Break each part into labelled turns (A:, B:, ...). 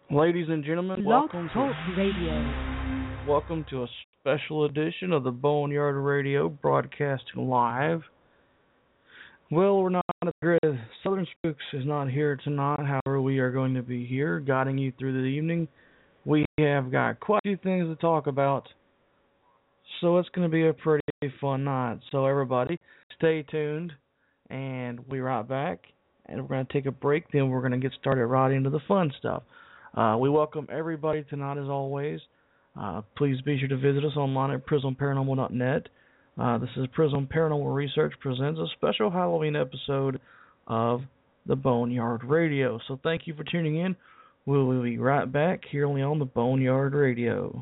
A: Ladies and gentlemen,
B: Blog Talk Radio.
A: welcome to a special edition of the Boneyard Radio, broadcasting live. Well, we're not at the grid. Southern Spooks is not here tonight. However, we are going to be here, guiding you through the evening. We have got quite a few things to talk about, so it's going to be a pretty fun night. So everybody, stay tuned, and we'll be right back. And we're going to take a break, then we're going to get started right into the fun stuff. We welcome everybody tonight, as always. Please be sure to visit us online at prismparanormal.net. This is Prism Paranormal Research presents a special Halloween episode of the Boneyard Radio. So thank you for tuning in. We'll be right back here only on the Boneyard Radio.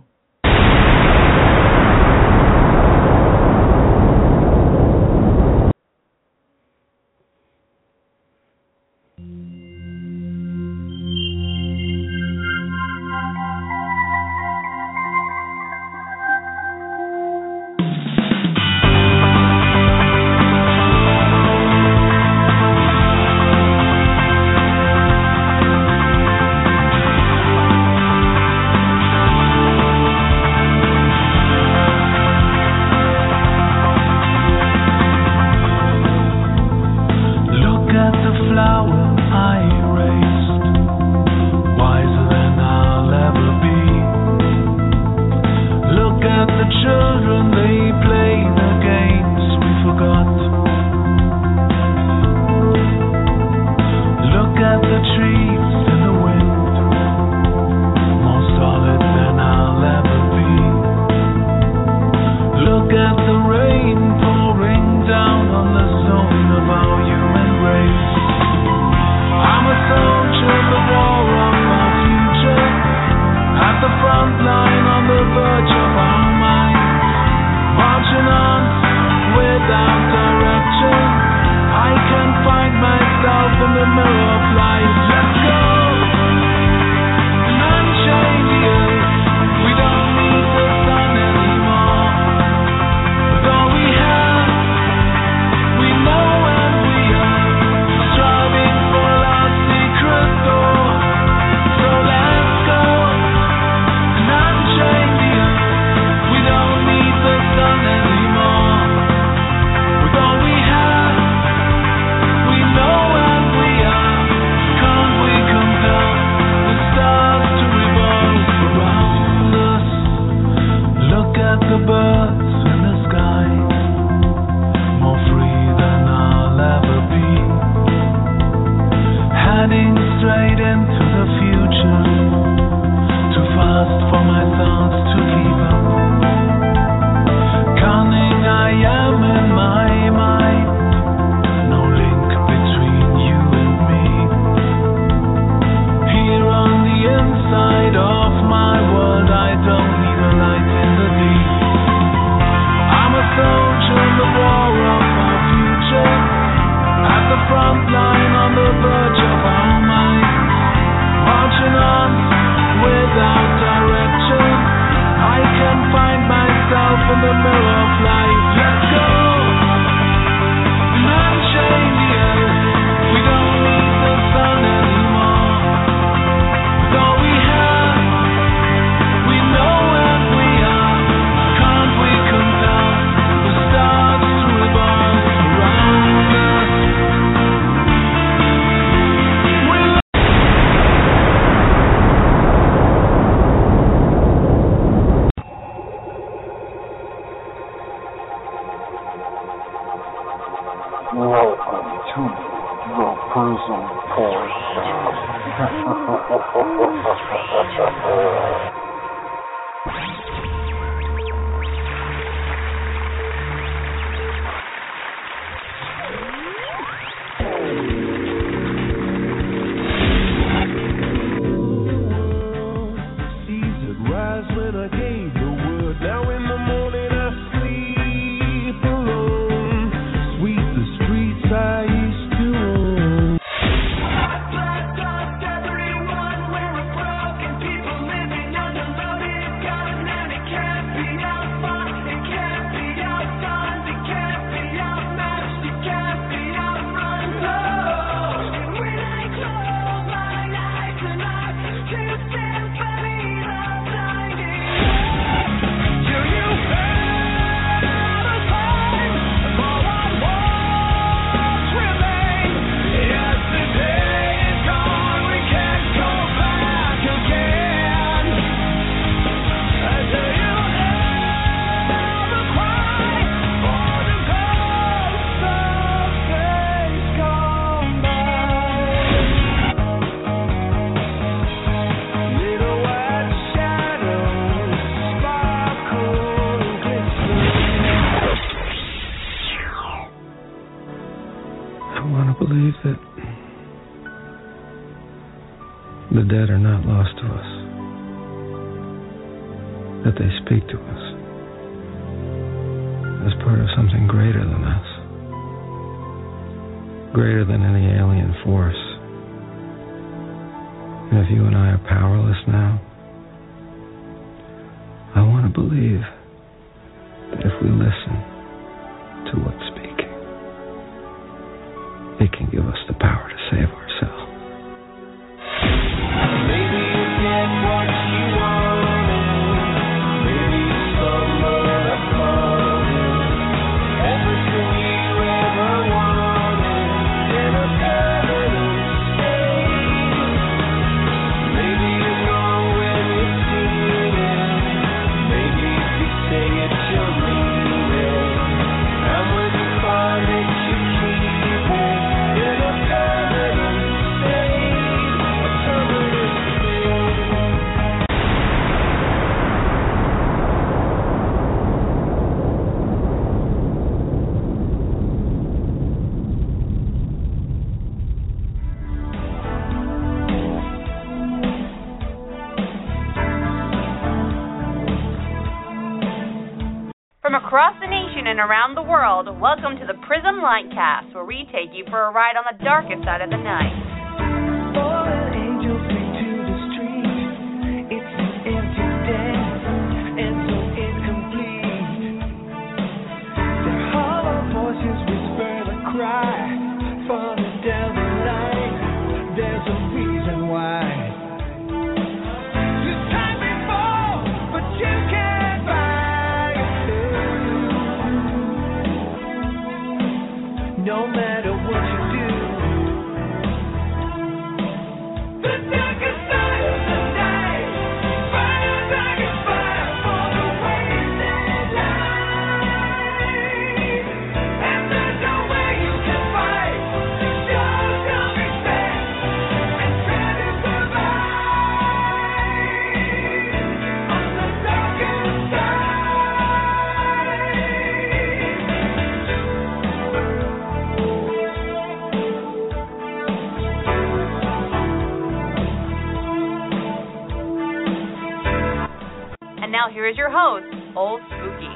C: Everyone, we're a broken people living
B: dead are not lost to us, that they speak to us as part of something greater than us, greater than any alien force. And if you and I are powerless now, I want to believe that if we listen to what's speaking, it can give us the power to save ourselves.
C: Maybe you get what you wanted. Maybe you stumbled upon it. Everything you ever wanted in a permanent state. Maybe you know when you see it. Maybe if you say it, you'll mean it. And when you find it, you keep it in a permanent state. A permanent state.
D: From across the nation and around the world, welcome to the Prism Lightcast, where we take you for a ride on the darkest side of the night.
C: Fallen angels sing to the street. It's an empty dance and so incomplete. Their hollow voices whisper the cry. Falling down the line, there's a reason why. You time before, but you can't buy yourself. No matter what you do. The darkest side of the night, fire, darkest fire for the wasted life. And there's no way you can fight. Show some respect and try to survive on the darkest side.
D: And now here is your host, Old Spooky.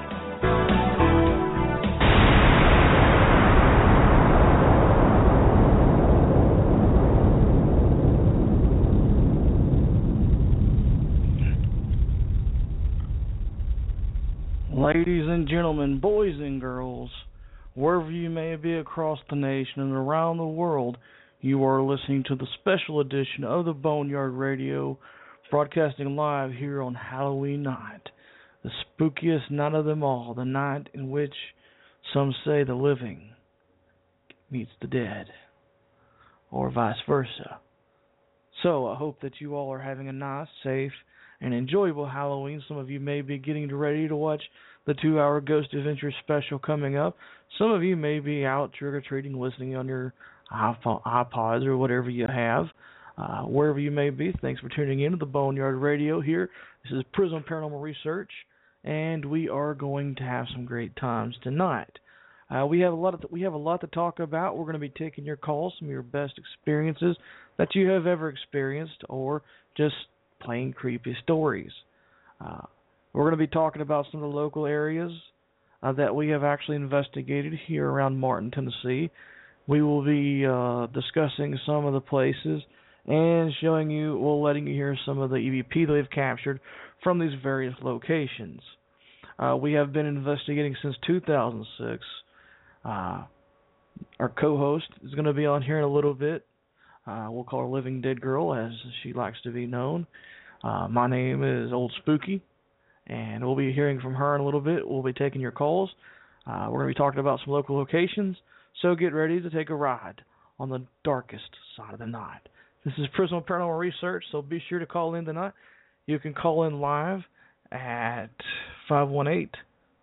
A: Ladies and gentlemen, boys and girls, wherever you may be across the nation and around the world, you are listening to the special edition of the Boneyard Radio, broadcasting live here on Halloween night, the spookiest night of them all, the night in which some say the living meets the dead, or vice versa. So I hope that you all are having a nice, safe, and enjoyable Halloween. Some of you may be getting ready to watch the 2-hour Ghost Adventure special coming up. Some of you may be out trick-or-treating, listening on your iPods or whatever you have. Wherever you may be, thanks for tuning in to the Boneyard Radio here. This is Prism Paranormal Research, and we are going to have some great times tonight. We have a lot to talk about. We're going to be taking your calls, some of your best experiences that you have ever experienced, or just plain creepy stories. We're going to be talking about some of the local areas that we have actually investigated here around Martin, Tennessee. We will be discussing some of the places and letting you hear some of the EVP that we've captured from these various locations. We have been investigating since 2006. Our co-host is going to be on here in a little bit. We'll call her Living Dead Girl, as she likes to be known. My name is Old Spooky, and we'll be hearing from her in a little bit. We'll be taking your calls. We're going to be talking about some local locations, so get ready to take a ride on the darkest side of the night. This is Prism Paranormal Research, so be sure to call in tonight. You can call in live at 518-716.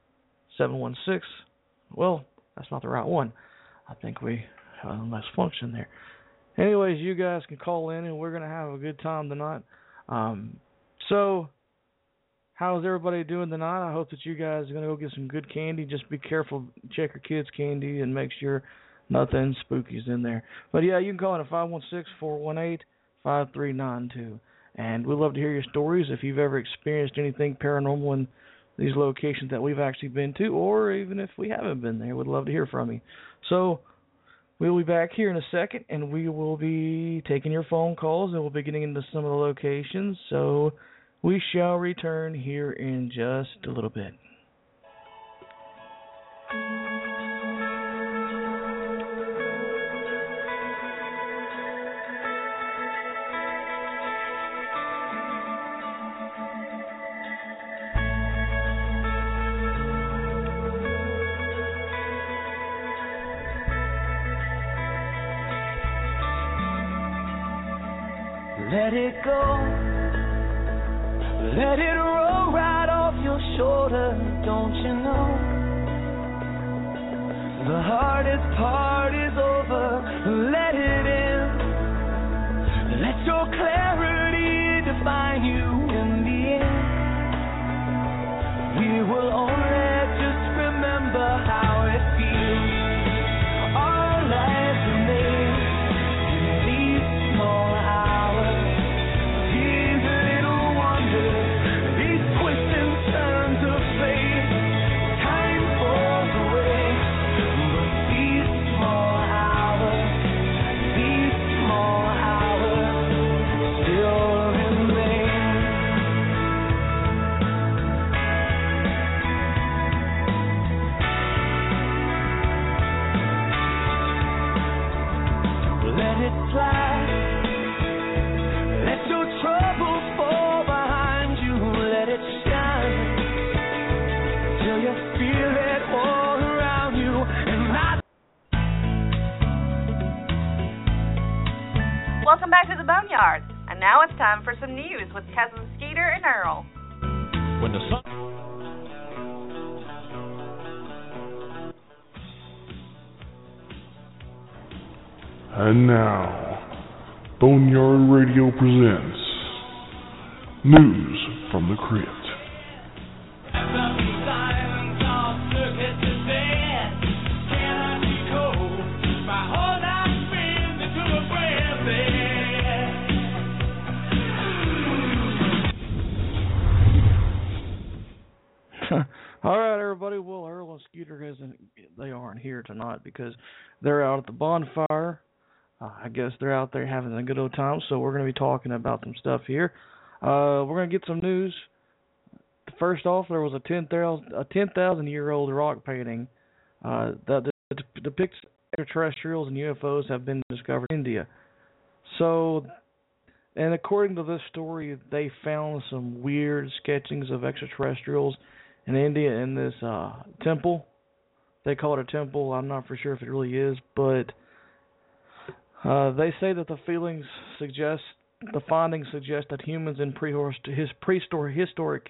A: Well, that's not the right one. I think we have a less function there. Anyways, you guys can call in, and we're going to have a good time tonight. So, how's everybody doing tonight? I hope that you guys are going to go get some good candy. Just be careful, check your kids' candy, and make sure nothing spooky's in there. But yeah, you can call in at 5392. And we'd love to hear your stories if you've ever experienced anything paranormal in these locations that we've actually been to, or even if we haven't been there. We'd love to hear from you. So we'll be back here in a second, and we will be taking your phone calls, and we'll be getting into some of the locations. So we shall return here in just a little bit.
C: Let it go. Let it roll right off your shoulder, don't you know? The hardest part is over. Let it in. Let your clarity define you in the end. We will only just remember how it feels. Our lives remain in these small hours. These little wonders, these twists and turns of fate. Time falls away, but these small hours still remain. Let it slide. Let your troubles fall behind you. Let it shine till you feel it all around you. And
D: Welcome back to the Boneyard. And now it's time for some news with Cousins Skeeter and Earl.
E: When the sun
F: And now, Boneyard Radio presents News from the Crypt.
A: All right, everybody. Well, Earl and Scooter they aren't here tonight because they're out at the bonfire. I guess they're out there having a good old time, so we're going to be talking about some stuff here. We're going to get some news. First off, there was a 10,000-year-old rock painting that depicts extraterrestrials and UFOs have been discovered in India. So, and according to this story, they found some weird sketchings of extraterrestrials in India in this temple. They call it a temple. I'm not for sure if it really is, but they say that the findings suggest that humans in prehistoric.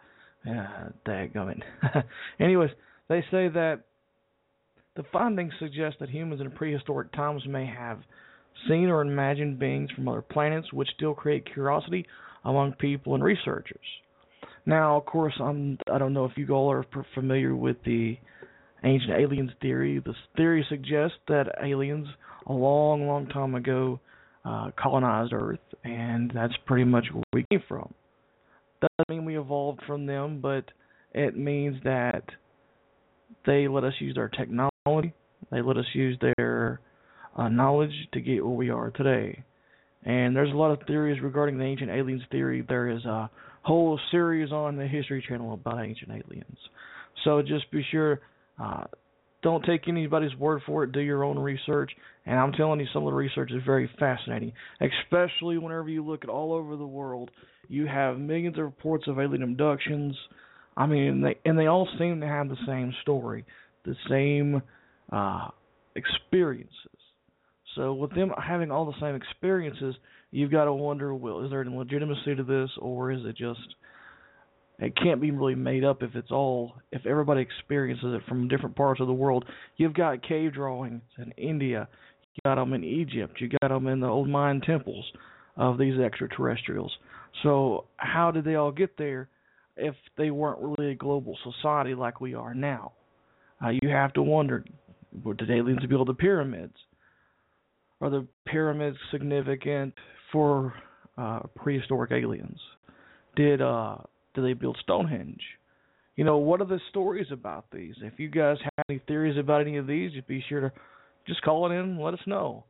A: Anyways, they say that the findings suggest that humans in prehistoric times may have seen or imagined beings from other planets, which still create curiosity among people and researchers. Now, of course, I don't know if you all are familiar with the ancient aliens theory. This theory suggests that aliens a long, long time ago colonized Earth, and that's pretty much where we came from. Doesn't mean we evolved from them, but it means that they let us use their technology. They let us use their knowledge to get where we are today. And there's a lot of theories regarding the ancient aliens theory. There is a whole series on the History Channel about ancient aliens. So just be sure, don't take anybody's word for it. Do your own research. And I'm telling you, some of the research is very fascinating, especially whenever you look at all over the world. You have millions of reports of alien abductions. I mean, they all seem to have the same story, the same experiences. So with them having all the same experiences, you've got to wonder, well, is there any legitimacy to this, or is it just, it can't be really made up if everybody experiences it from different parts of the world. You've got cave drawings in India, you got them in Egypt, you got them in the old Mayan temples of these extraterrestrials. So how did they all get there if they weren't really a global society like we are now? You have to wonder, did aliens build the pyramids? Are the pyramids significant for prehistoric aliens? Did they build Stonehenge? You know, what are the stories about these? If you guys have any theories about any of these, just be sure to just call it in and let us know.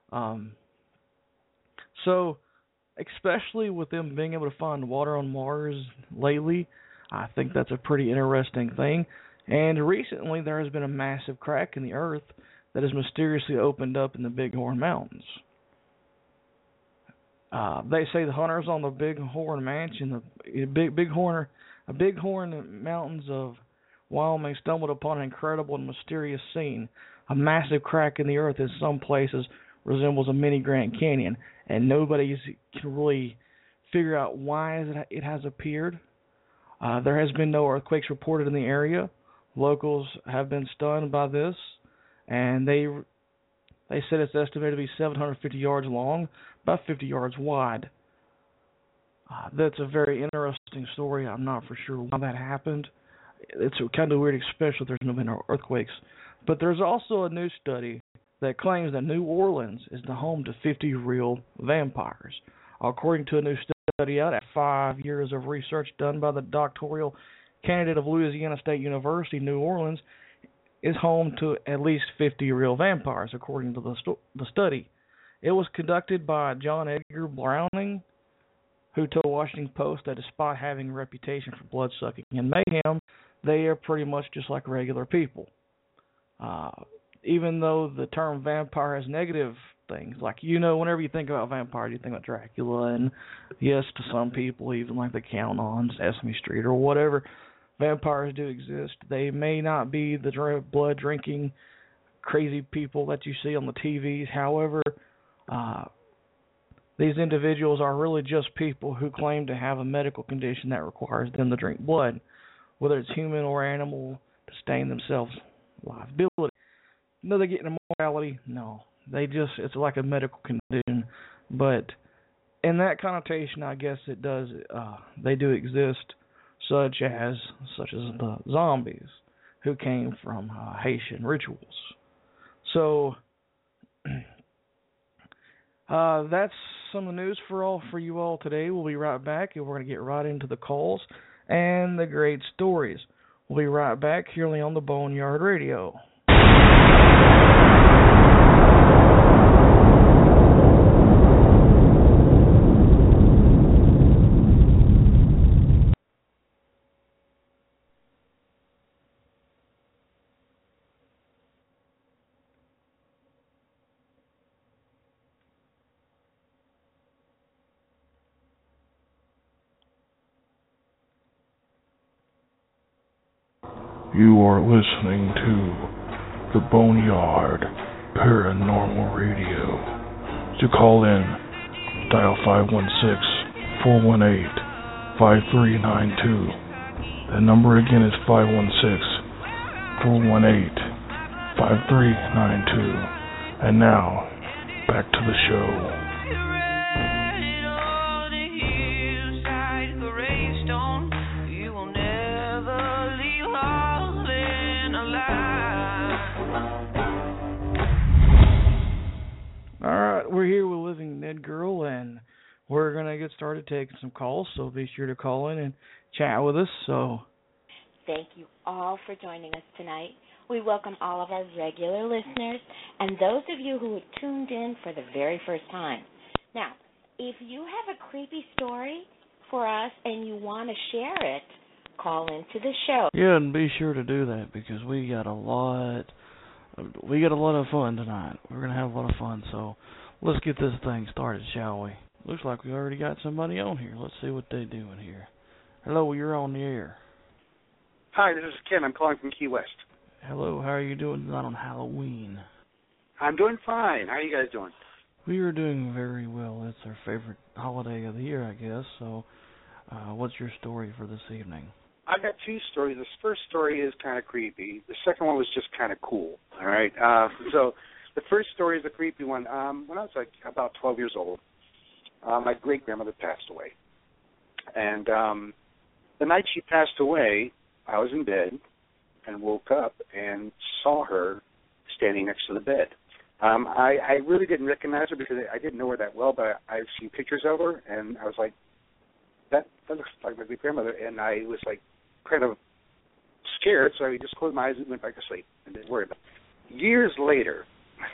A: So, especially with them being able to find water on Mars lately, I think that's a pretty interesting thing. And recently, there has been a massive crack in the Earth that has mysteriously opened up in the Bighorn Mountains. They say the hunters on the Bighorn Mansion, the Bighorn Mountains of Wyoming, stumbled upon an incredible and mysterious scene. A massive crack in the earth in some places resembles a mini Grand Canyon, and nobody can really figure out why it has appeared. There has been no earthquakes reported in the area. Locals have been stunned by this, and they said it's estimated to be 750 yards long, about 50 yards wide. That's a very interesting story. I'm not for sure why that happened. It's kind of weird, especially if there's no been earthquakes. But there's also a new study that claims that New Orleans is the home to 50 real vampires. According to a new study out after 5 years of research done by the doctoral candidate of Louisiana State University, New Orleans is home to at least 50 real vampires, according to the study. It was conducted by John Edgar Browning, who told Washington Post that despite having a reputation for blood-sucking and mayhem, they are pretty much just like regular people. Even though the term vampire has negative things, like, you know, whenever you think about vampires, you think about Dracula, and yes, to some people, even like the Count on Sesame Street or whatever, vampires do exist. They may not be the blood-drinking, crazy people that you see on the TVs. However, these individuals are really just people who claim to have a medical condition that requires them to drink blood, whether it's human or animal, to sustain themselves liability. No, they get immortality? No. It's like a medical condition. But in that connotation, I guess it does, they do exist, such as the zombies who came from Haitian rituals. So, that's some of the news for you all today. We'll be right back, and we're going to get right into the calls and the great stories. We'll be right back here on the Boneyard Radio.
F: You are listening to the Boneyard Paranormal Radio. To call in, dial 516-418-5392. The number again is 516-418-5392. And now, back to the show.
A: We're here with Living Dead Girl, and we're going to get started taking some calls, so be sure to call in and chat with us. So,
G: thank you all for joining us tonight. We welcome all of our regular listeners and those of you who have tuned in for the very first time. Now, if you have a creepy story for us and you want to share it, call into the show.
A: Yeah, and be sure to do that, because we got a lot of fun tonight. We're going to have a lot of fun, so let's get this thing started, shall we? Looks like we already got somebody on here. Let's see what they're doing here. Hello, you're on the air.
H: Hi, this is Ken. I'm calling from Key West.
A: Hello, how are you doing tonight on Halloween?
H: I'm doing fine. How are you guys doing?
A: We are doing very well. It's our favorite holiday of the year, I guess. So, what's your story for this evening?
H: I've got two stories. This first story is kind of creepy. The second one was just kind of cool, all right? So the first story is a creepy one. When I was about 12 years old, my great-grandmother passed away. And the night she passed away, I was in bed and woke up and saw her standing next to the bed. I really didn't recognize her because I didn't know her that well, but I've seen pictures of her, and I was like, that looks like my great grandmother, and I was like kind of scared, so I just closed my eyes and went back to sleep and didn't worry about it. Years later,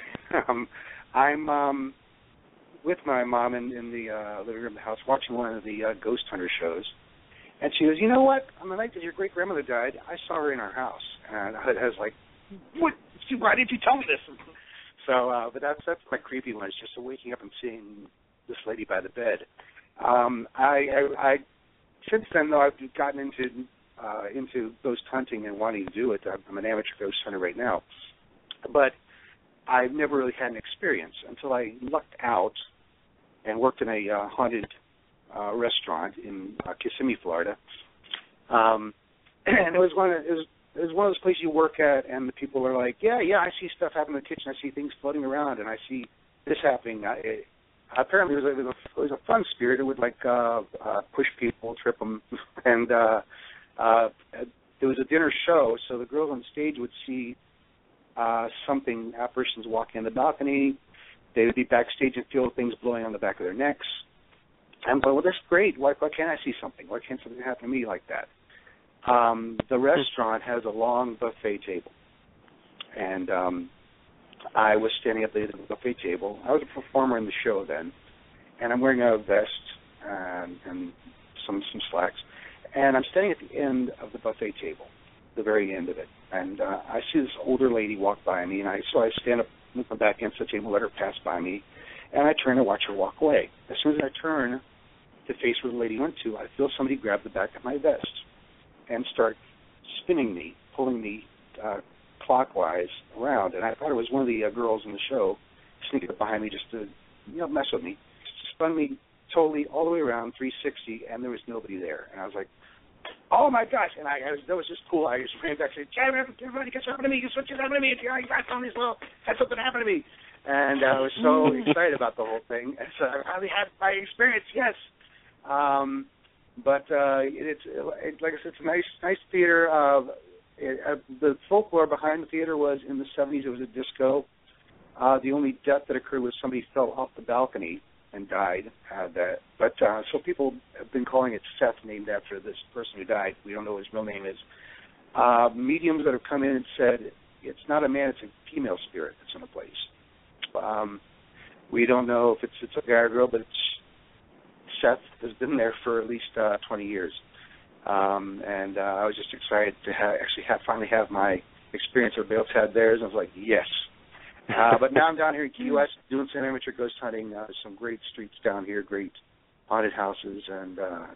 H: I'm with my mom in the living room of the house watching one of the ghost hunter shows, and she goes, you know what? On the night that your great grandmother died, I saw her in our house, and I was like, what? Why didn't you tell me this? So, but that's my creepy one. It's just waking up and seeing this lady by the bed. I since then though I've gotten into ghost hunting and wanting to do it. I'm an amateur ghost hunter right now, but I've never really had an experience until I lucked out and worked in a haunted restaurant in Kissimmee, Florida. And it was one of those places you work at, and the people are like, yeah, I see stuff happen in the kitchen. I see things floating around, and I see this happening. Apparently, it was a fun spirit. It would push people, trip them, and there was a dinner show, so the girls on stage would see apparitions walking on the balcony. They would be backstage and feel things blowing on the back of their necks. And well, that's great. Why can't I see something? Why can't something happen to me like that? The restaurant has a long buffet table, and I was standing at the buffet table. I was a performer in the show then, and I'm wearing a vest and some slacks, and I'm standing at the end of the buffet table, the very end of it, and I see this older lady walk by me, and so I stand up, move my back against the table, let her pass by me, and I turn and watch her walk away. As soon as I turn to face where the lady went to, I feel somebody grab the back of my vest and start spinning me, pulling me clockwise around. And I thought it was one of the girls in the show sneaking up behind me just to mess with me. Spun me totally all the way around, 360, and there was nobody there. And I was like, oh, my gosh. And that was just cool. I just ran back and said, everybody, guess what happened to me? Guess what just happened to me? I got on this little, had something happen to me. And I was so excited about the whole thing. And so I finally had my experience, yes. But it's like I said, it's a nice theater. The folklore behind the theater was in the 70s. It was a disco. The only death that occurred was somebody fell off the balcony and died. But so people have been calling it Seth, named after this person who died. We don't know what his real name is. Mediums that have come in and said it's not a man, it's a female spirit that's in the place. We don't know if it's a guy or girl, but Seth has been there for at least 20 years. And I was just excited to finally have my experience. Everybody else had theirs, and I was like, yes. But now I'm down here in Key West doing some amateur ghost hunting. There's some great streets down here, great haunted houses, and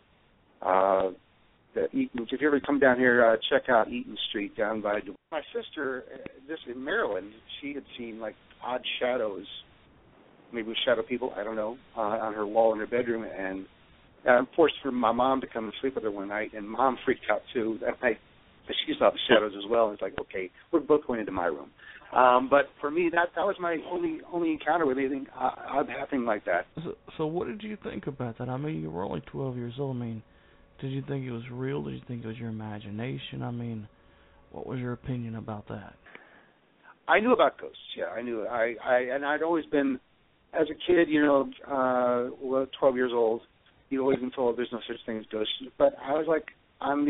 H: Eaton. If you ever come down here, check out Eaton Street down by my sister. This in Maryland, she had seen like odd shadows, maybe with shadow people, I don't know, on her wall in her bedroom, and I'm forced for my mom to come and sleep with her one night, and Mom freaked out too that night. She saw the shadows as well, and it's like, okay, we're both going into my room. But for me, that was my only encounter with anything odd happening like that.
A: So what did you think about that? I mean, you were only 12 years old. I mean, did you think it was real? Did you think it was your imagination? I mean, what was your opinion about that?
H: I knew about ghosts, yeah, I knew. And I'd always been, as a kid, 12 years old, you'd always been told there's no such thing as ghosts. But I was like on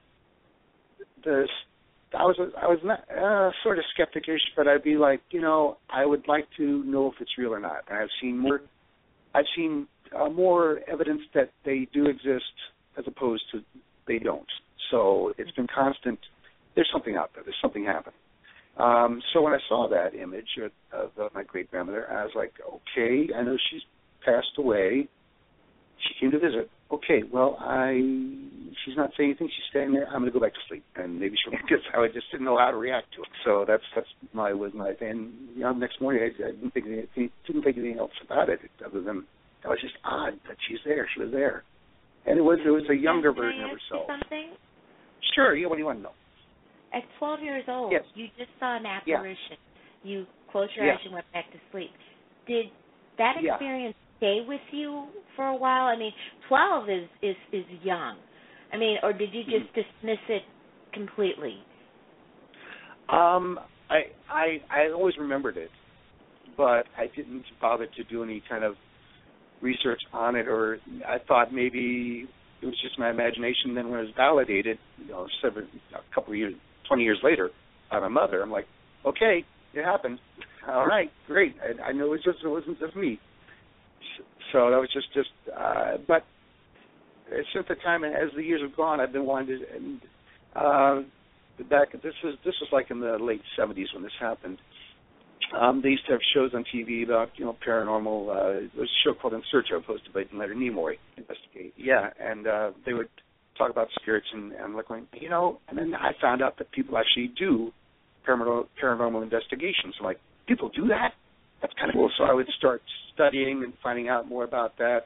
H: I was not sort of skeptic-ish, but I'd be like, I would like to know if it's real or not. And I've seen more evidence that they do exist as opposed to they don't. So it's been constant. There's something out there. There's something happening. So when I saw that image of my great-grandmother, I was like, okay, I know she's passed away. She came to visit. Okay, well, she's not saying anything. She's standing there. I'm going to go back to sleep, and maybe she'll get this. I just didn't know how to react to it. So that's my thing. Next morning I didn't think anything else about it other than it was just odd that she's there. She was there, and it was a younger version of herself.
G: Something?
H: Sure. Yeah. What do you want to know?
G: At 12 years old,
H: yes.
G: You just saw an apparition. Yeah. You closed your eyes and went back to sleep. Did that experience stay with you for a while? I mean, 12 is young. I mean, or did you just dismiss it completely?
H: I always remembered it, but I didn't bother to do any kind of research on it, or I thought maybe it was just my imagination. Then when it was validated, a couple of years, 20 years later, by my mother, I'm like, okay, it happened. All right, great. I know it wasn't just me. So that was just but since the time, and as the years have gone, I've been wanting to. And this was like in the late 70s when this happened. They used to have shows on TV about paranormal. There was a show called In Search of, hosted by Leonard Nimoy. Investigate, yeah, and they would talk about spirits, and I'm like going, and then I found out that people actually do paranormal investigations. I'm like, people do that? That's kind of cool. So I would start studying and finding out more about that.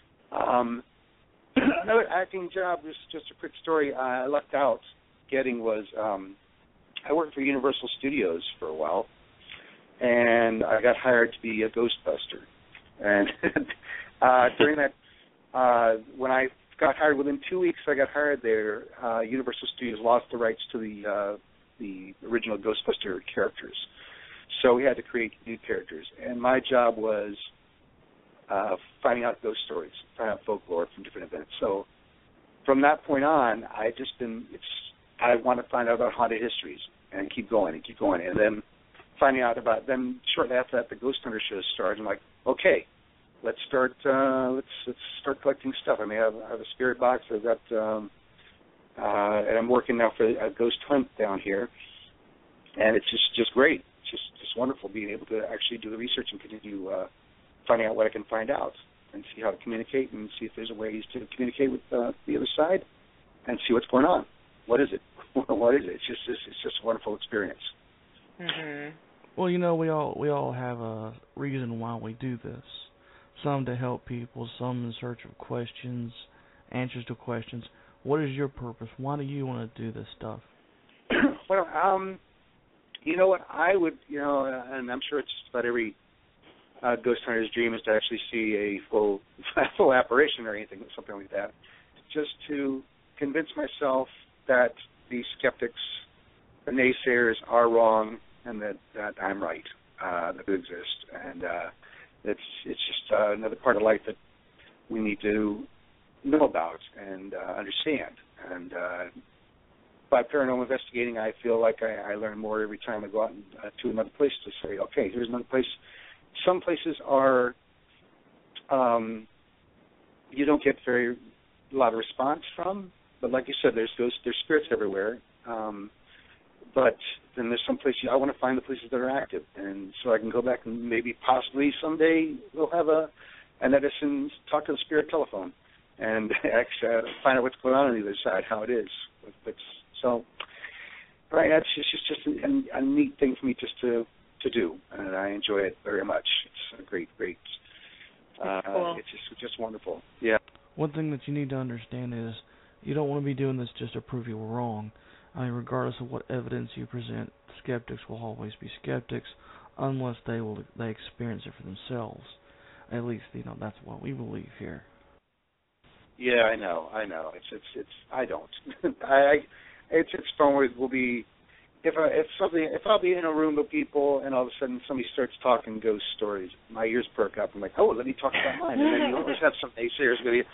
H: Another acting job, just a quick story I lucked out getting was I worked for Universal Studios for a while, and I got hired to be a Ghostbuster. And during that, when I got hired, within 2 weeks I got hired there, Universal Studios lost the rights to the original Ghostbuster characters. So we had to create new characters. And my job was finding out ghost stories, finding out folklore from different events. So from that point on, I want to find out about haunted histories and keep going. And then finding out about, then shortly after that, the Ghost Hunter show started. I'm like, okay, let's start collecting stuff. I have a spirit box. I've got, and I'm working now for a ghost hunt down here, and it's just great. It's just wonderful being able to actually do the research and continue finding out what I can find out and see how to communicate and see if there's ways to communicate with the other side and see what's going on. What is it? What is it? It's just a wonderful experience.
G: Mhm.
A: Well, we all have a reason why we do this. Some to help people, some in search of answers to questions. What is your purpose? Why do you want to do this stuff?
H: Well, you know what? I would, and I'm sure it's just about every ghost hunter's dream is to actually see a full apparition or anything, something like that, just to convince myself that the skeptics, the naysayers, are wrong and that I'm right, that they exist, and it's just another part of life that we need to know about and understand. And by paranormal investigating, I feel like I learn more every time I go out to another place to say, okay, here's another place. Some places are you don't get a lot of response from, but like you said, there's spirits everywhere. But then there's some places I want to find the places that are active, and so I can go back and maybe possibly someday we'll have an Edison talk to the spirit telephone and actually find out what's going on the other side, how it is. So, right, that's just a neat thing for me just to do, and I enjoy it very much. It's a great.
G: Cool.
H: It's just wonderful. Yeah.
A: One thing that you need to understand is you don't want to be doing this just to prove you were wrong. I mean, regardless of what evidence you present, skeptics will always be skeptics unless they experience it for themselves. At least, that's what we believe here.
H: Yeah, I know. It's I don't. It's fun. Will be if I'll be in a room with people and all of a sudden somebody starts talking ghost stories, my ears perk up. I'm like, oh, let me talk about mine. And then you always have some naysayers with you.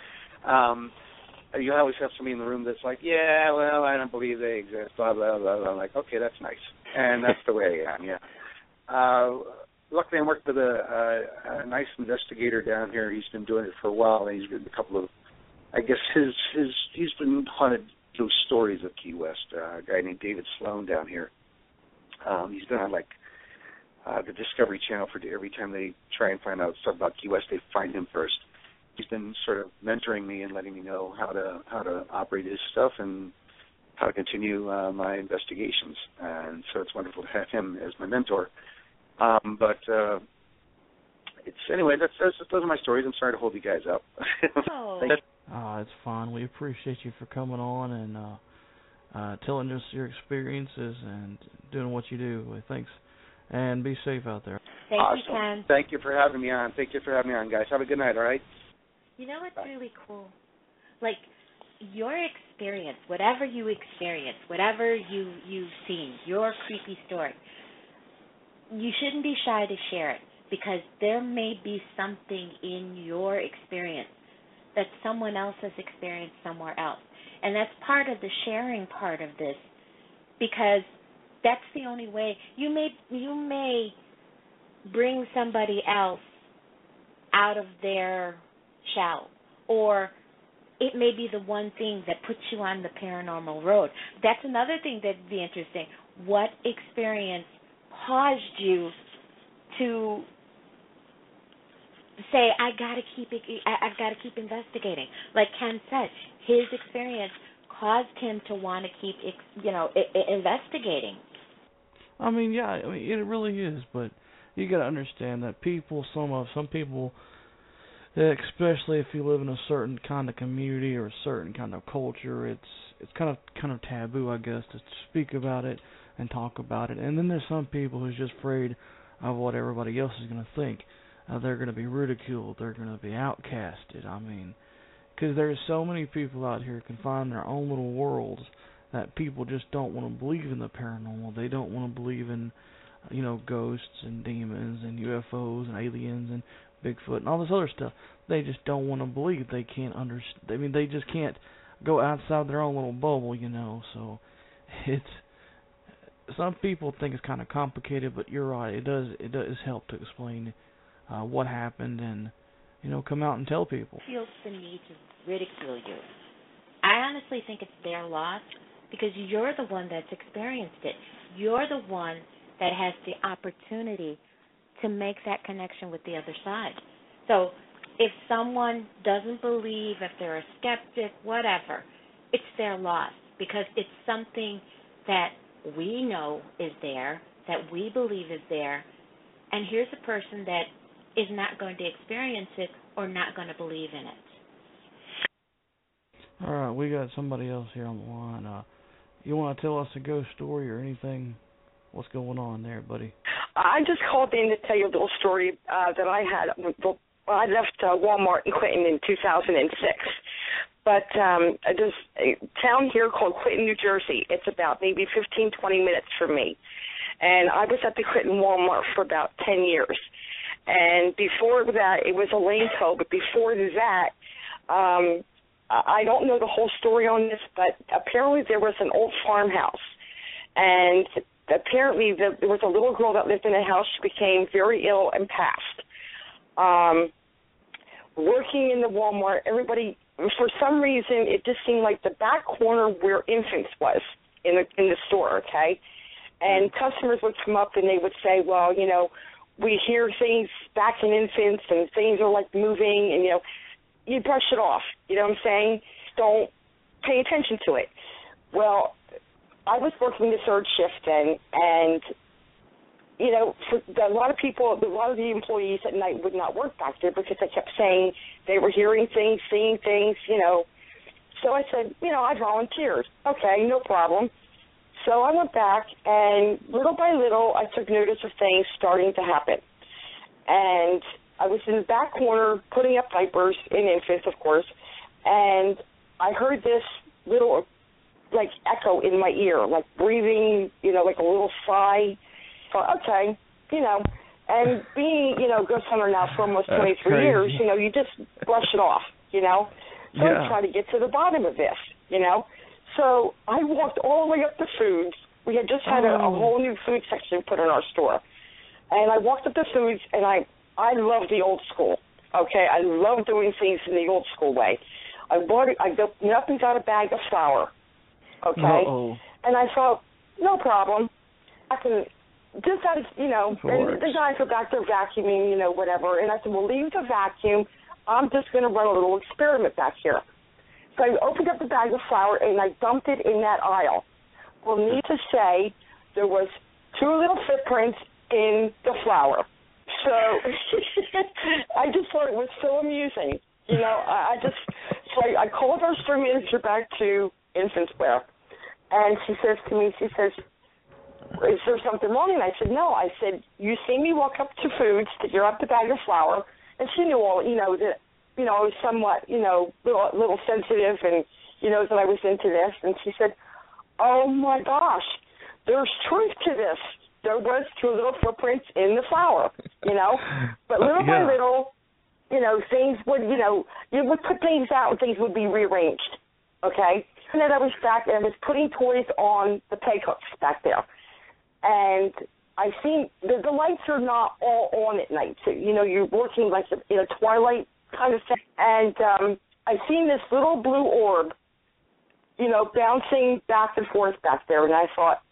H: You always have somebody in the room that's like, yeah, well, I don't believe they exist, blah, blah, blah, blah. I'm like, okay, that's nice. And that's the way I am, yeah. Luckily, I'm working with a nice investigator down here. He's been doing it for a while, and he's written a couple of, I guess, he's been haunted those stories of Key West. A guy named David Sloan down here. He's been on, the Discovery Channel for every time they try and find out stuff about Key West, they find him first. He's been sort of mentoring me and letting me know how to operate his stuff and how to continue my investigations. And so it's wonderful to have him as my mentor. But it's anyway. Those are my stories. I'm sorry to hold you guys up.
G: Oh.
A: It's fine. We appreciate you for coming on and telling us your experiences and doing what you do. Thanks, and be safe out there.
G: Thank
H: awesome.
G: you, Ken.
H: Thank you for having me on. Thank you for having me on, guys. Have a good night. All right.
G: You know what's really cool? Your experience, whatever you experience, whatever you've seen, your creepy story, you shouldn't be shy to share it. because there may be something in your experience that someone else has experienced somewhere else. And that's part of the sharing part of this, because that's the only way. You may bring somebody else out of their shell, or it may be the one thing that puts you on the paranormal road. That's another thing that'd be interesting. What experience caused you to say, I've got to keep investigating? Like Ken said, his experience caused him to want to keep, investigating.
A: I mean, yeah, it really is, but you got to understand that some people, especially if you live in a certain kind of community or a certain kind of culture, it's kind of taboo, I guess, to speak about it and talk about it. And then there's some people who's just afraid of what everybody else is going to think. They're going to be ridiculed. They're going to be outcasted. I mean, because there's so many people out here confined in their own little worlds that people just don't want to believe in the paranormal. They don't want to believe in, ghosts and demons and UFOs and aliens and Bigfoot and all this other stuff. They just don't want to believe. They can't understand. I mean, they just can't go outside their own little bubble, So some people think it's kind of complicated, but you're right. It does help to explain what happened and come out and tell people.
G: Feels the need to ridicule you. I honestly think it's their loss, because you're the one that's experienced it. You're the one that has the opportunity to make that connection with the other side. So if someone doesn't believe, if they're a skeptic, whatever, it's their loss, because it's something that we know is there, that we believe is there, and here's a person that is not going to experience it or not going to believe in it.
A: All right, we got somebody else here on the line. You want to tell us a ghost story or anything? What's going on there, buddy?
I: I just called in to tell you a little story that I had. I left Walmart in Clinton in 2006. But there's a town here called Clinton, New Jersey. It's about maybe 15, 20 minutes from me. And I was at the Clinton Walmart for about 10 years. And before that, it was a lane tow. But before that, I don't know the whole story on this, but apparently there was an old farmhouse. And apparently there was a little girl that lived in the house. She became very ill and passed. Working in the Walmart, everybody, for some reason, it just seemed like the back corner where infants was in the store, okay? And customers would come up and they would say, well, we hear things back in infants and things are like moving, and, you brush it off. You know what I'm saying? Don't pay attention to it. Well, I was working the third shift then, and for a lot of people, a lot of the employees at night would not work back there because they kept saying they were hearing things, seeing things, So I said, I volunteered. Okay, no problem. So I went back, and little by little, I took notice of things starting to happen. And I was in the back corner putting up diapers in infants, of course, and I heard this little, echo in my ear, like breathing, like a little sigh. Thought, okay, and being, ghost hunter now for almost 23 years, you just brush it off, So I try to get to the bottom of this, So I walked all the way up to foods. We had just had a whole new food section put in our store. And I walked up to foods, and I love the old school, okay? I love doing things in the old school way. I went up and got a bag of flour, okay?
A: Uh-oh.
I: And I thought, no problem. I can... Just as, and the guys were back there vacuuming, whatever. And I said, well, leave the vacuum. I'm just going to run a little experiment back here. So I opened up the bag of flour, and I dumped it in that aisle. Well, need to say, there was 2 little footprints in the flour. So I just thought it was so amusing. I called our store manager back to Infants Wear, and she says to me, is there something wrong? And I said, no. I said, you see me walk up to foods to get up the bag of flour, and she knew all, that, I was somewhat, little sensitive, and, that I was into this. And she said, oh, my gosh, there's truth to this. there was two little footprints in the flour, you know. But little by little, you know, things would, you know, you would put things out and things would be rearranged, okay? And then I was back and I was putting toys on the peg hooks back there. And I seen the lights are not all on at night, too. You know, you're working like in a twilight kind of thing. And I seen this little blue orb, you know, bouncing back and forth back there. And I thought,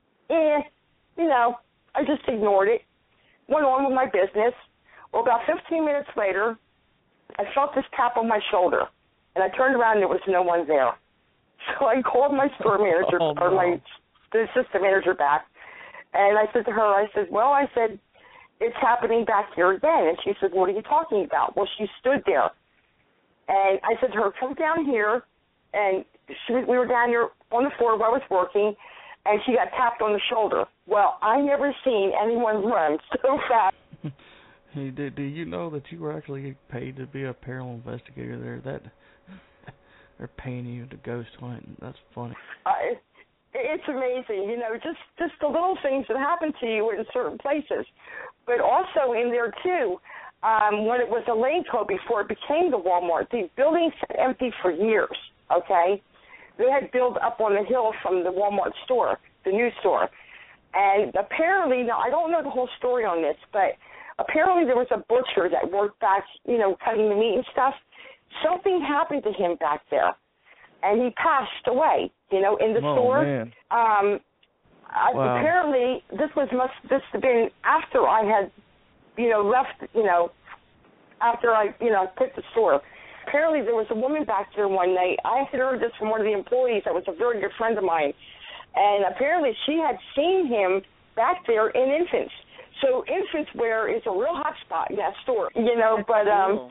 I: you know, I just ignored it, went on with my business. Well, about 15 minutes later, I felt this tap on my shoulder, and I turned around and there was no one there. So I called my store manager, the assistant manager back, and I said to her, I said, it's happening back here again. And she said, what are you talking about? Well, she stood there, and I said to her, come down here, and we were down here on the floor where I was working, and she got tapped on the shoulder. Well, I never seen anyone run so fast.
A: Hey, do you know that you were actually paid to be a paranormal investigator there? That they're paying you to ghost hunt. That's funny.
I: It's amazing, you know, just the little things that happen to you in certain places. But also in there, too, when it was a Lane Co. before it became the Walmart, the building sat empty for years, okay? They had built up on the hill from the Walmart store, the new store. And apparently, now I don't know the whole story on this, but apparently there was a butcher that worked back, you know, cutting the meat and stuff. Something happened to him back there, and he passed away, you know, in the store.
A: Man.
I: Wow. Apparently, this have been after I had, you know, left, you know, after I, you know, quit the store. Apparently there was a woman back there one night. I had heard this from one of the employees that was a very good friend of mine. And apparently she had seen him back there in infants. So infants wear is a real hot spot in that store, you know. But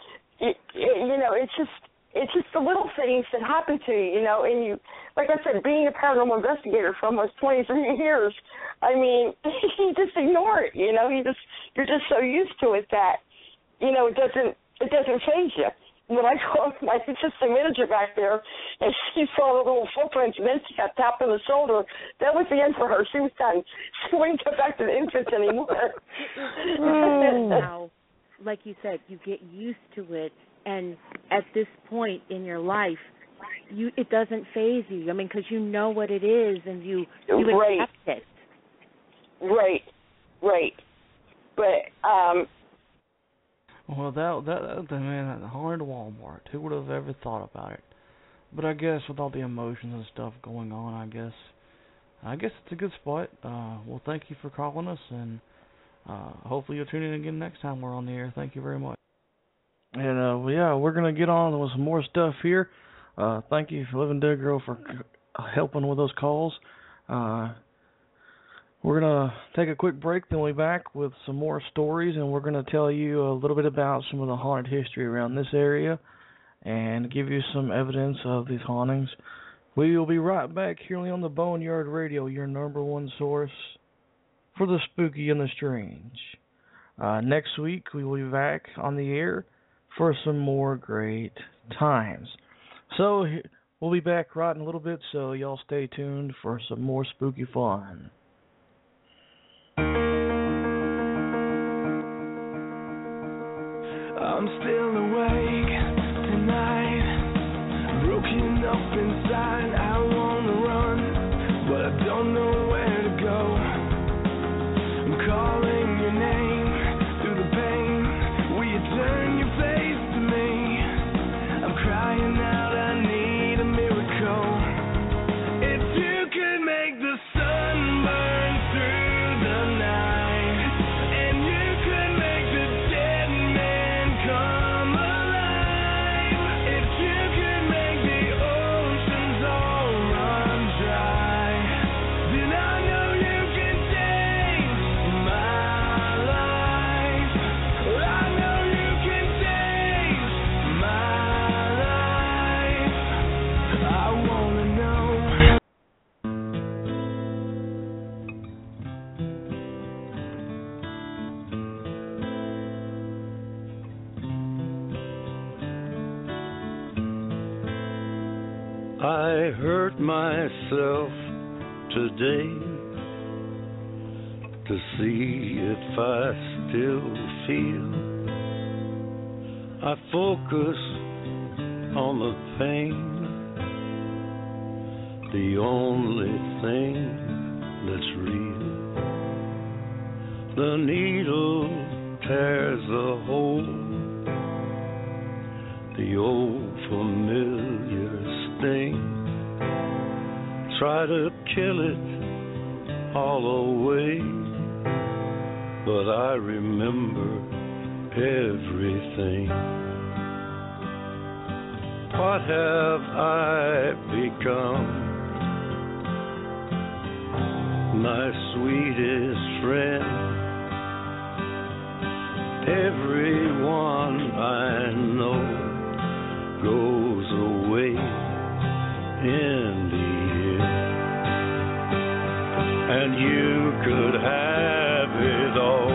I: you know, it's just the little things that happen to you, you know. And you, like I said, being a paranormal investigator for almost 23 years, I mean, you just ignore it, you know. You're just so used to it that, you know, it doesn't faze you. When I called my assistant manager back there, and she saw the little footprints, and then she got tapped on the shoulder, that was the end for her. She was done. She wouldn't go back to the infants anymore.
G: Now, like you said, you get used to it, and at this point in your life, it doesn't faze you. I mean, because you know what it is, and you accept it. Right. But
A: well, that man, that haunted Walmart. Who would have ever thought about it? But I guess with all the emotions and stuff going on, I guess it's a good spot. Well, thank you for calling us, and hopefully you'll tune in again next time we're on the air. Thank you very much. And we're gonna get on with some more stuff here. Thank you, Living Dead Girl, for helping with those calls. We're going to take a quick break, then we'll be back with some more stories, and we're going to tell you a little bit about some of the haunted history around this area and give you some evidence of these hauntings. We will be right back here on the Boneyard Radio, your number one source for the spooky and the strange. Next week, we will be back on the air for some more great times. So we'll be back right in a little bit, so y'all stay tuned for some more spooky fun.
C: I'm still awake tonight, broken up inside. I wanna run, but I don't know where to go. I'm calling your name through the pain. Will you turn your face to me? I'm crying out, I need a miracle. If you could make the sun burn through the night, and you could make the dead man come alive, if you could make the oceans all run dry, then I know you can change my life. I know you can change my life. I wanna know.
J: I hurt myself today. to see if I still feel. I focus on the pain, the only thing that's real. The needle tears a hole, the old familiar sting. Try to kill it all away, but I remember everything. What have I become? My sweetest friend. Everyone I know goes away in the end, and you could have it all.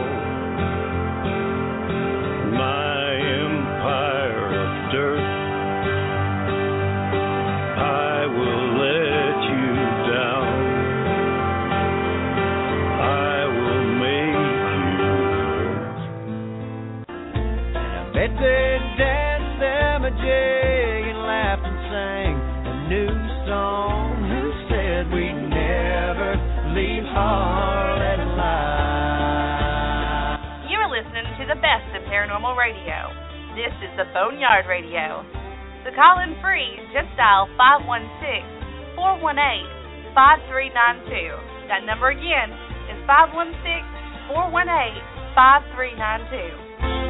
J: My empire of dirt, I will let you down. I will make you hurt.
C: I bet they danced them a jig and laughed and sang a new song. Who said we'd never leave Harlem alive?
D: You're listening to the best of paranormal radio. This is the Boneyard Radio. So call in free. Just dial 516-418-5392. That number again is 516-418-5392.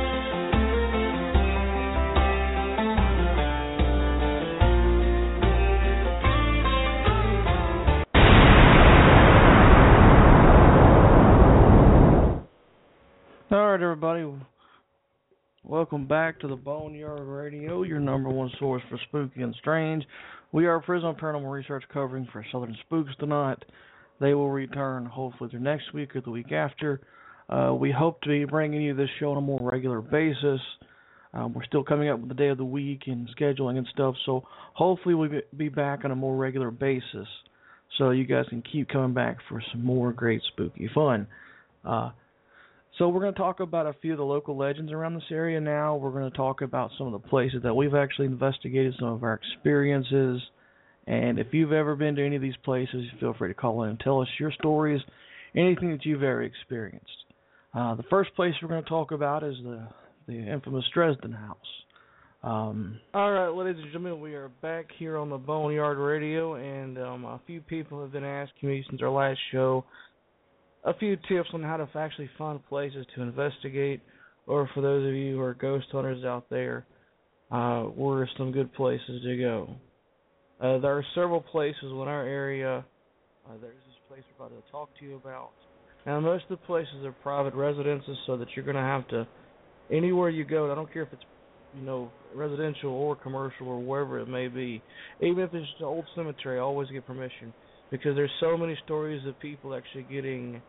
A: All right, everybody. Welcome back to the Boneyard Radio, your number one source for spooky and strange. We are Prism Paranormal Research covering for Southern Spooks tonight. They will return hopefully either next week or the week after. We hope to be bringing you this show on a more regular basis. We're still coming up with the day of the week and scheduling and stuff, so hopefully we'll be back on a more regular basis so you guys can keep coming back for some more great spooky fun. So we're going to talk about a few of the local legends around this area now. We're going to talk about some of the places that we've actually investigated, some of our experiences. And if you've ever been to any of these places, feel free to call in and tell us your stories, anything that you've ever experienced. The first place we're going to talk about is the infamous Dresden House. All right, ladies and gentlemen, we are back here on the Boneyard Radio, and a few people have been asking me since our last show a few tips on how to actually find places to investigate, or for those of you who are ghost hunters out there, where are some good places to go. There are several places in our area. There's this place we're about to talk to you about. Now, most of the places are private residences, so that you're going to have to, anywhere you go, I don't care if it's, residential or commercial or wherever it may be, even if it's an old cemetery, always get permission, because there's so many stories of people actually getting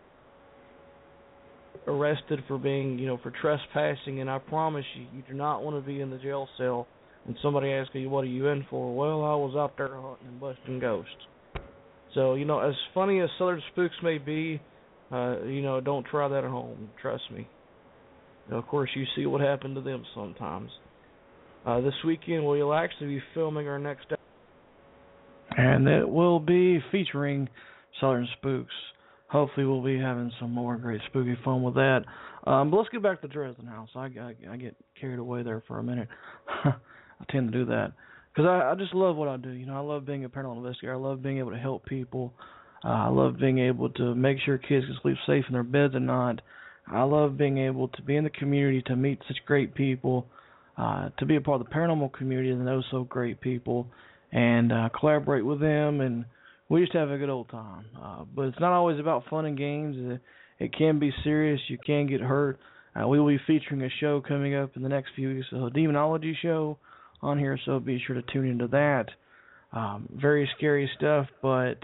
A: arrested for being, for trespassing, and I promise you, you do not want to be in the jail cell and somebody asks you, what are you in for? Well, I was out there hunting and busting ghosts. So, as funny as Southern Spooks may be, don't try that at home. Trust me. Of course, you see what happened to them sometimes. This weekend, we'll actually be filming our next episode, and it will be featuring Southern Spooks. Hopefully, we'll be having some more great spooky fun with that. But let's get back to the Dresden House. I get carried away there for a minute. I tend to do that because I just love what I do. I love being a paranormal investigator. I love being able to help people. I love being able to make sure kids can sleep safe in their beds and not. I love being able to be in the community, to meet such great people, to be a part of the paranormal community and know so great people, and collaborate with them, and we just have a good old time. But it's not always about fun and games. It can be serious. You can get hurt. We will be featuring a show coming up in the next few weeks, a demonology show on here, so be sure to tune into that. Very scary stuff, but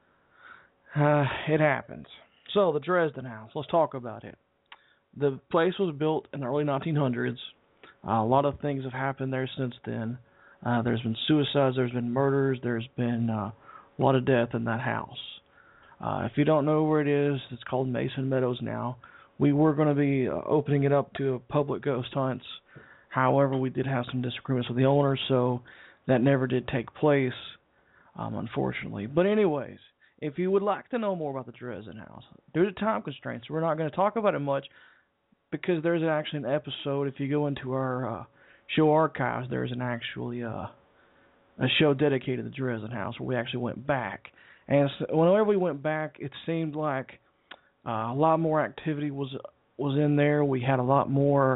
A: it happens. So, the Dresden House, let's talk about it. The place was built in the early 1900s. A lot of things have happened there since then. There's been suicides, there's been murders, there's been a lot of death in that house. If you don't know where it is, it's called Mason Meadows now. We were going to be opening it up to public ghost hunts. However, we did have some disagreements with the owner, so that never did take place, unfortunately. But anyways, if you would like to know more about the Dresden House, due to time constraints, we're not going to talk about it much because there's actually an episode. If you go into our show archives, there's a show dedicated to the Dresden House where we actually went back. And whenever we went back, it seemed like a lot more activity was in there. We had a lot more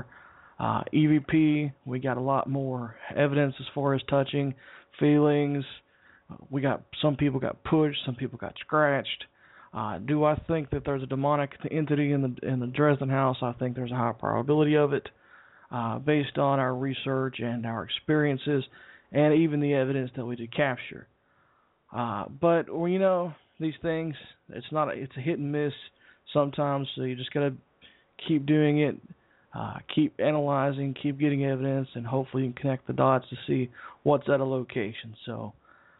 A: EVP. We got a lot more evidence as far as touching, feelings. Some people got pushed, some people got scratched. Do I think that there's a demonic entity in the Dresden House? I think there's a high probability of it, based on our research and our experiences, and even the evidence that we did capture. But these things, it's a hit and miss sometimes. So you just gotta keep doing it, keep analyzing, keep getting evidence, and hopefully you can connect the dots to see what's at a location. So.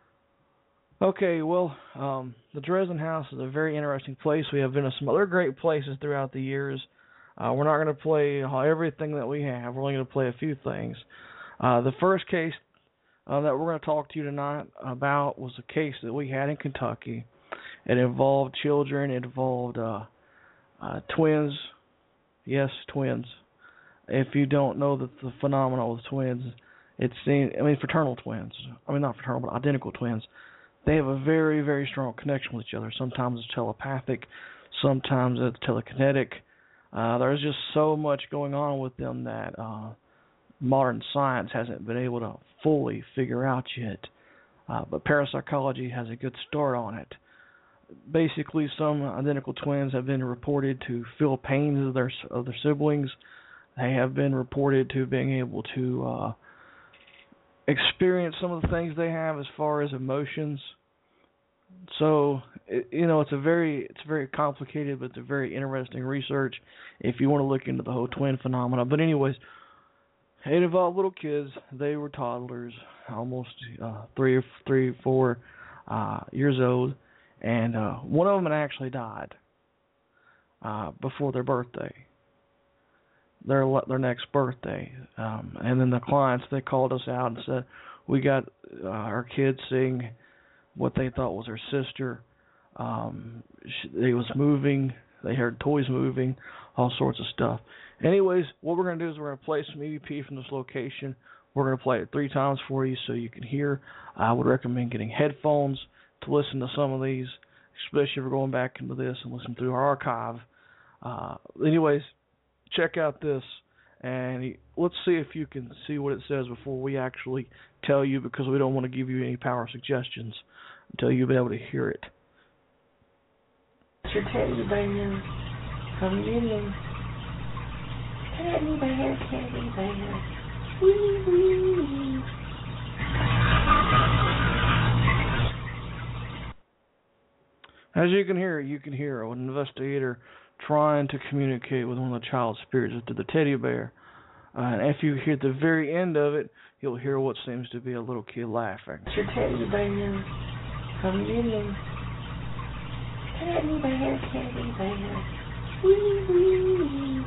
A: Okay, well, the Dresden House is a very interesting place. We have been to some other great places throughout the years. We're not going to play everything that we have. We're only going to play a few things. The first case that we're going to talk to you tonight about was a case that we had in Kentucky. It involved children. It involved twins. Yes, twins. If you don't know the phenomenon of twins, fraternal twins. Not fraternal, but identical twins. They have a very, very strong connection with each other. Sometimes it's telepathic, sometimes it's telekinetic. There's just so much going on with them that modern science hasn't been able to fully figure out yet. But parapsychology has a good start on it. Basically, some identical twins have been reported to feel pains of their siblings. They have been reported to being able to experience some of the things they have as far as emotions. So it's very complicated, but it's a very interesting research if you want to look into the whole twin phenomena. But anyways, it involved little kids. They were toddlers, almost 3 or 4 years old, and one of them had actually died before their birthday. Their next birthday, and then the clients, they called us out and said we got our kids seeing what they thought was her sister. It was moving. They heard toys moving, all sorts of stuff. Anyways, what we're going to do is we're going to play some EVP from this location. We're going to play it 3 times for you so you can hear. I would recommend getting headphones to listen to some of these, especially if you're going back into this and listen through our archive. Anyways, check out this, and let's see if you can see what it says before we actually tell you, because we don't want to give you any power suggestions until you'll be able to hear it.
K: It's your teddy bear. Come get him. Teddy bear, teddy bear. Wee, wee, wee.
A: As you can hear an investigator trying to communicate with one of the child spirits to the teddy bear. And if you hear the very end of it, you'll hear what seems to be a little kid laughing.
K: It's your teddy bear. Come get him. Teddy bear, teddy bear. Wee, wee, wee.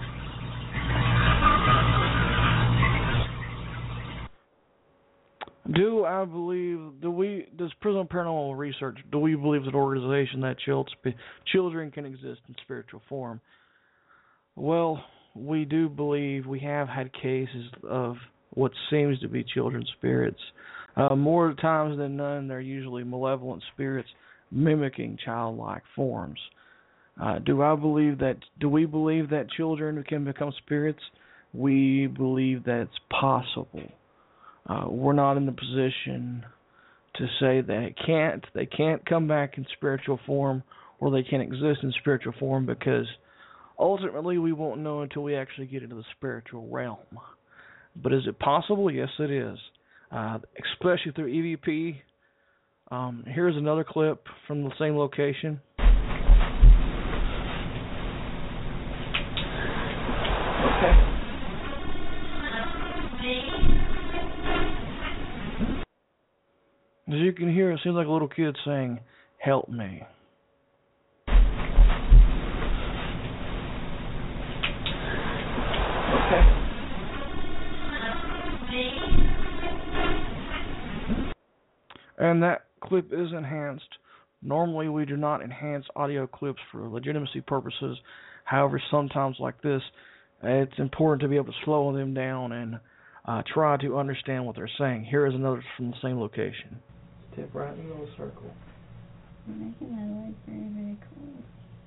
K: Does Prism Paranormal Research, do we believe that organization that children can exist in spiritual form? Well, we do believe we have had cases of what seems to be children's spirits. More times than none, they're usually malevolent spirits mimicking childlike forms. Do we believe that children can become spirits? We believe that it's possible. We're not in the position to say that they can't come back in spiritual form, or they can't exist in spiritual form, because ultimately we won't know until we actually get into the spiritual realm. But is it possible? Yes, it is. Especially through EVP. Here's another clip from the same location. Okay.
A: As you can hear, it seems like a little kid saying, "Help me."
K: And that clip is enhanced. Normally we do not enhance audio clips for legitimacy purposes. However, sometimes like this, it's important to be able to slow them down and try to understand what they're saying. Here is another from the same location. Tip right in the middle of the circle.
L: We're making that light very, very cold.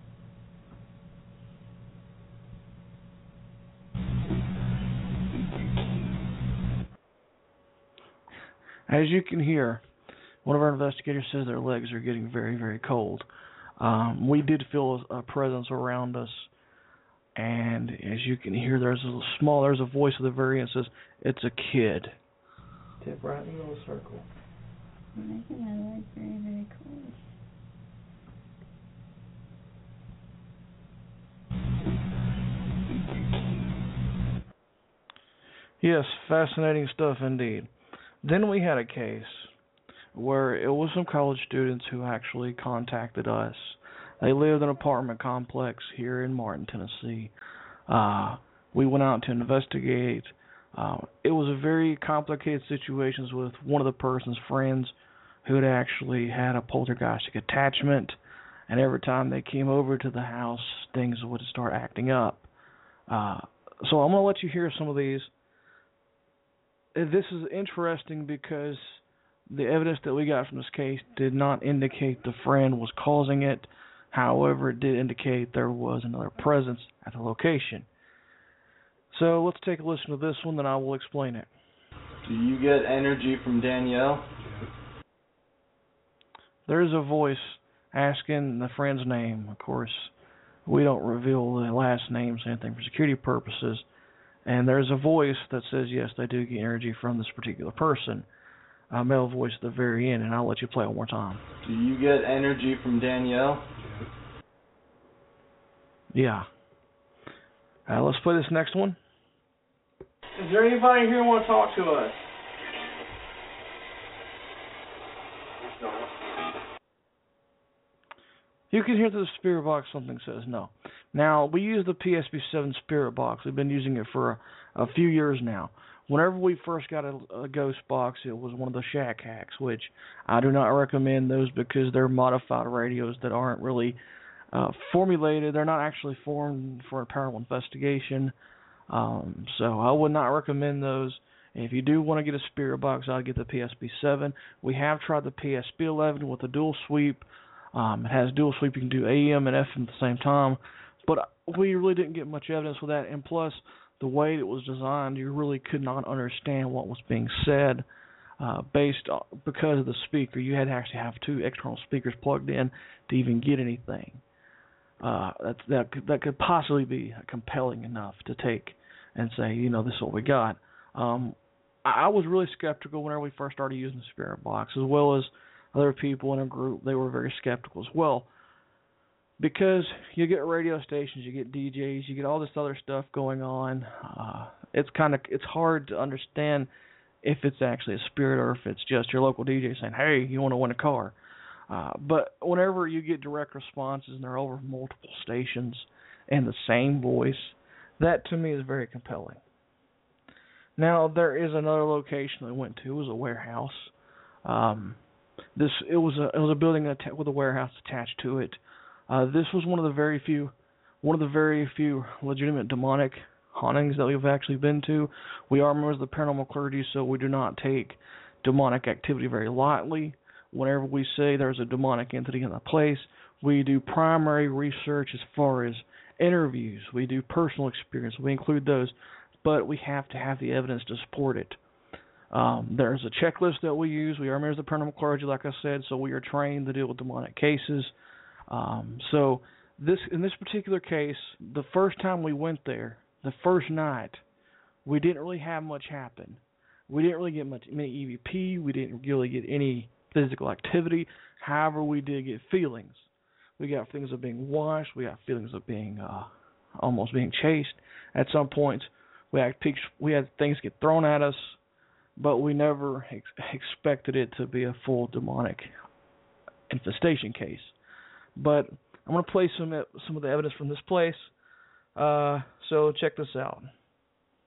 K: As you can hear, one of our investigators says their legs are getting very, very cold. We did feel a presence around us, and as you can hear, there's a voice at the very end that says, "It's a kid." Tip right in the middle of the circle.
L: We're making that light very, very cold.
K: Yes, fascinating stuff indeed. Then we had a case where it was some college students who actually contacted us. They lived in an apartment complex here in Martin, Tennessee. We went out to investigate. It was a very complicated situation with one of the person's friends who had actually had a poltergeistic attachment, and every time they came over to the house, things would start acting up. So I'm going to let you hear some of these. This is interesting because the evidence that we got from this case did not indicate the friend was causing it. However, it did indicate there was another presence at the location. So let's take a listen to this one, then I will explain it.
M: Do you get energy from Danielle?
K: There's a voice asking the friend's name. Of course, we don't reveal the last names or anything for security purposes. And there's a voice that says, yes, they do get energy from this particular person. A male voice at the very end, and I'll let you play it one more time.
M: Do you get energy from Danielle?
K: Yeah. Let's play this next one. Is there anybody here who want to talk to us? You can hear through the spirit box something says no. Now, we use the PSP-7 spirit box. We've been using it for a few years now. Whenever we first got a ghost box, it was one of the Shack Hacks, which I do not recommend those because they're modified radios that aren't really formulated. They're not actually formed for a paranormal investigation. So I would not recommend those. If you do want to get a spirit box, I'd get the PSP-7. We have tried the PSP-11 with a dual sweep. It has dual sweep. You can do AM and FM at the same time. But we really didn't get much evidence with that. And plus, the way it was designed, you really could not understand what was being said because of the speaker. You had to actually have two external speakers plugged in to even get anything. That could possibly be compelling enough to take and say, this is what we got. I was really skeptical whenever we first started using the spirit box, as well as other people in a group. They were very skeptical as well, because you get radio stations, you get DJs, you get all this other stuff going on. It's hard to understand if it's actually a spirit or if it's just your local DJ saying, "Hey, you want to win a car?" But whenever you get direct responses and they're over multiple stations and the same voice, that to me is very compelling. Now, there is another location that we went to. It was a warehouse. It was a building with a warehouse attached to it. This was one of the very few legitimate demonic hauntings that we've actually been to. We are members of the paranormal clergy, so we do not take demonic activity very lightly. Whenever we say there's a demonic entity in a place, we do primary research as far as interviews. We do personal experience. We include those, but we have to have the evidence to support it. There's a checklist that we use. We are members of the paranormal clergy, like I said, so we are trained to deal with demonic cases. So in this particular case, the first time we went there, the first night, we didn't really have much happen. We didn't really get many EVP. We didn't really get any physical activity. However, we did get feelings. We got feelings of being watched. We got feelings of being almost being chased. At some points, we had things get thrown at us, but we never expected it to be a full demonic infestation case. But I'm going to play some of the evidence from this place. So check this out.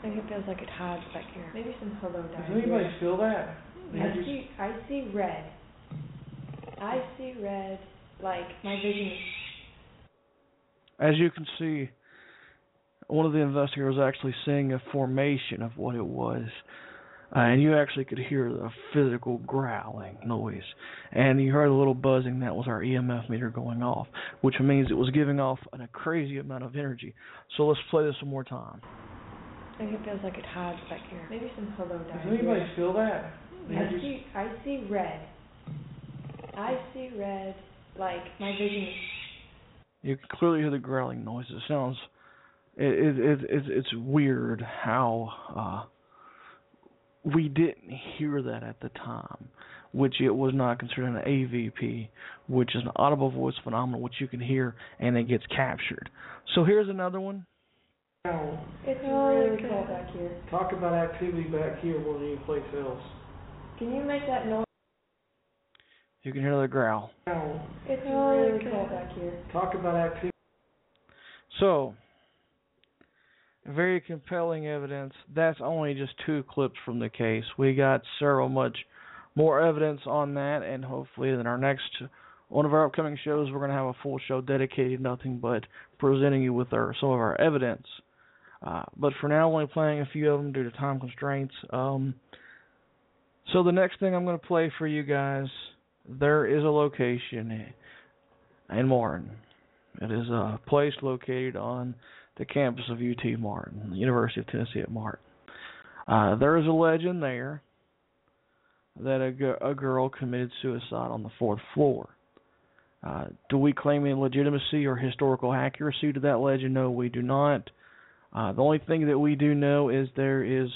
L: think it feels like it hides back here. Maybe some hello down
K: Does anybody feel that?
L: I see red. I see red, like my vision is...
K: As you can see, one of the investigators was actually seeing a formation of what it was. And you actually could hear the physical growling noise. And you heard a little buzzing. That was our EMF meter going off, which means it was giving off a crazy amount of energy. So let's play this one more time.
L: I think it feels like it hides back here. Maybe some hello down
K: Does anybody feel that?
L: I see red. I see red, like my vision is...
K: You can clearly hear the growling noise. It sounds... It's weird how... we didn't hear that at the time, which it was not considered an AVP, which is an audible voice phenomenon, which you can hear and it gets captured. So here's another one.
L: It's really cold back here.
K: Talk about activity back here more than any place else.
L: Can you make that noise?
K: You can hear the growl.
L: It's really cold back here.
K: Talk about activity. So, very compelling evidence. That's only just 2 clips from the case. We got several much more evidence on that, and hopefully in our next one of our upcoming shows, we're going to have a full show dedicated to nothing but presenting you with some of our evidence. But for now, I'm only playing a few of them due to time constraints. So the next thing I'm going to play for you guys, there is a location in Martin. It is a place located on the campus of UT Martin, the University of Tennessee at Martin. There is a legend there that a girl committed suicide on the 4th floor. Do we claim any legitimacy or historical accuracy to that legend? No, we do not. The only thing that we do know is it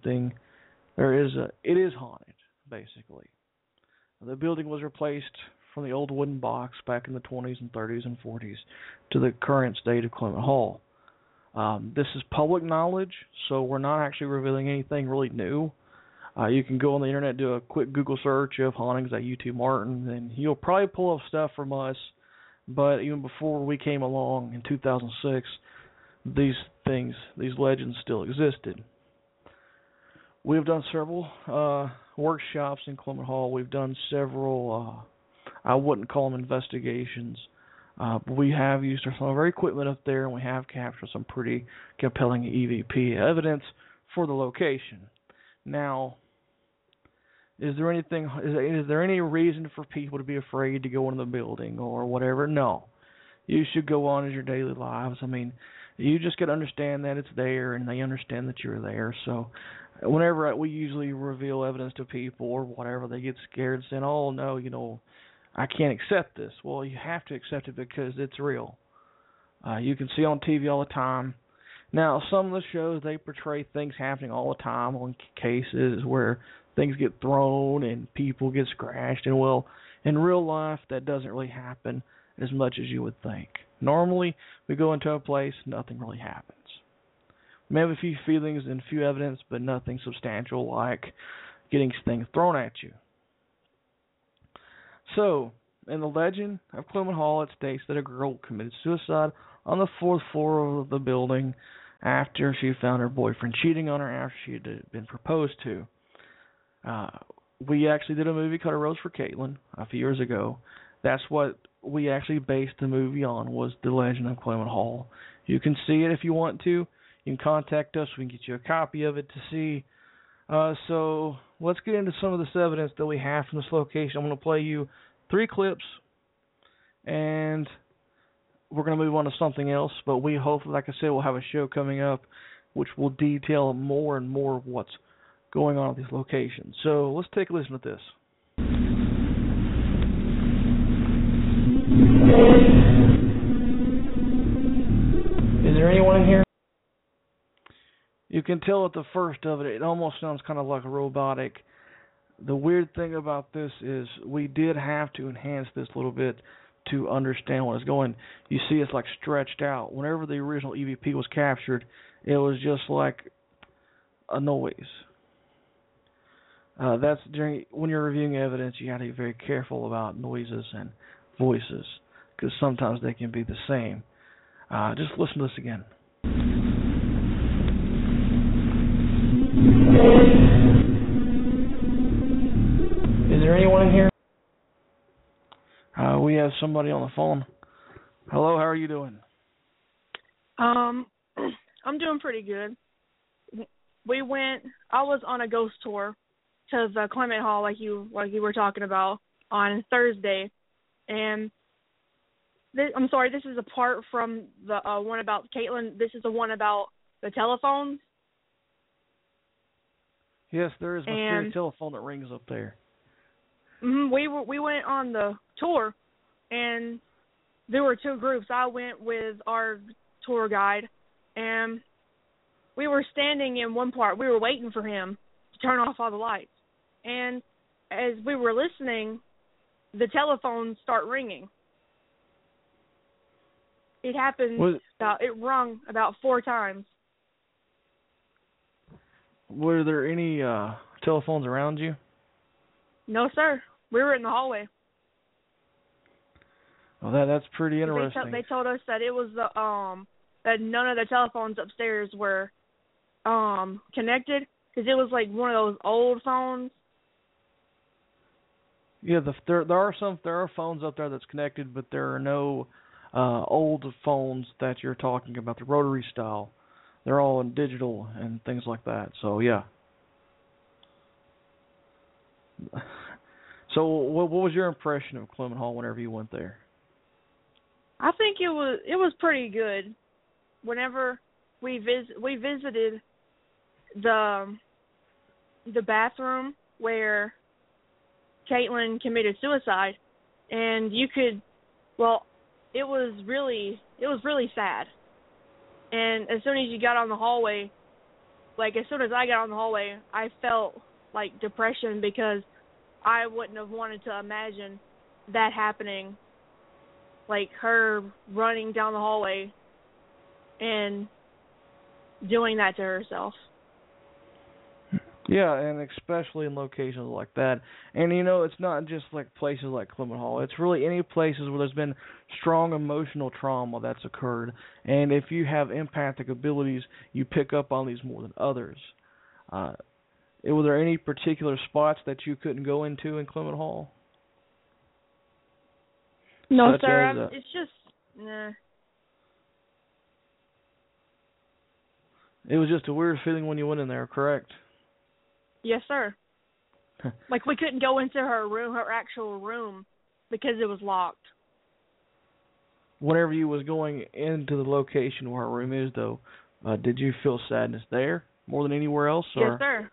K: is haunted, basically. The building was replaced from the old wooden box back in the 20s and 30s and 40s to the current state of Clement Hall. This is public knowledge, so we're not actually revealing anything really new. You can go on the internet, do a quick Google search of hauntings at UT Martin, and you'll probably pull up stuff from us. But even before we came along in 2006, these legends still existed. We've done several workshops in Clement Hall. We've done several, I wouldn't call them investigations, but we have used some of our equipment up there, and we have captured some pretty compelling EVP evidence for the location. Now, is there any reason for people to be afraid to go into the building or whatever? No. You should go on as your daily lives. I mean, you just got to understand that it's there, and they understand that you're there. So whenever we usually reveal evidence to people or whatever, they get scared saying, oh, no, I can't accept this. Well, you have to accept it because it's real. You can see on TV all the time. Now, some of the shows, they portray things happening all the time on cases where things get thrown and people get scratched. And, well, in real life, that doesn't really happen as much as you would think. Normally, we go into a place, nothing really happens. We may have a few feelings and a few evidence, but nothing substantial like getting things thrown at you. So, in the legend of Clement Hall, it states that a girl committed suicide on the 4th floor of the building after she found her boyfriend cheating on her after she had been proposed to. We actually did a movie called A Rose for Caitlin a few years ago. That's what we actually based the movie on, was the legend of Clement Hall. You can see it if you want to. You can contact us. We can get you a copy of it to see. So let's get into some of this evidence that we have from this location. I'm going to play you 3 clips, and we're going to move on to something else. But we hopefully, like I said, we'll have a show coming up which will detail more and more of what's going on at these locations. So let's take a listen to this. Is there anyone in here? You can tell at the first of it, it almost sounds kind of like a robotic. The weird thing about this is we did have to enhance this a little bit to understand what is going. You see it's like stretched out. Whenever the original EVP was captured, it was just like a noise. That's when you're reviewing evidence, you got to be very careful about noises and voices, because sometimes they can be the same. Just listen to this again. Is there anyone in here? We have somebody on the phone. Hello, how are you doing?
N: I'm doing pretty good. I was on a ghost tour to the Clement Hall like you were talking about on Thursday. And I'm sorry, this is apart from the one about Caitlin. This is the one about the telephones.
K: Yes, there is a mysterious telephone that rings up there.
N: We went on the tour, and there were two groups. I went with our tour guide, and we were standing in one part. We were waiting for him to turn off all the lights. And as we were listening, the telephones start ringing. It happened it rung about 4 times.
K: Were there any telephones around you?
N: No, sir. We were in the hallway.
K: Well, that's pretty interesting.
N: They told us that it was that none of the telephones upstairs were connected because it was like one of those old phones.
K: Yeah, there are phones up there that's connected, but there are no old phones that you're talking about, the rotary style. They're all in digital and things like that. So yeah. So what was your impression of Clement Hall whenever you went there?
N: I think it was pretty good. Whenever we visited the bathroom where Caitlin committed suicide, and it was really sad. And as soon as you got on the hallway, as soon as I got on the hallway, I felt like depression because I wouldn't have wanted to imagine that happening, like her running down the hallway and doing that to herself.
K: Yeah, and especially in locations like that. And, it's not just like places like Clement Hall. It's really any places where there's been strong emotional trauma that's occurred. And if you have empathic abilities, you pick up on these more than others. Were there any particular spots that you couldn't go into in Clement Hall?
N: No, sir. It's just, nah.
K: It was just a weird feeling when you went in there, correct?
N: Yes, sir. Like we couldn't go into her room, her actual room, because it was locked.
K: Whenever you was going into the location where her room is, though, did you feel sadness there more than anywhere else? Or?
N: Yes, sir.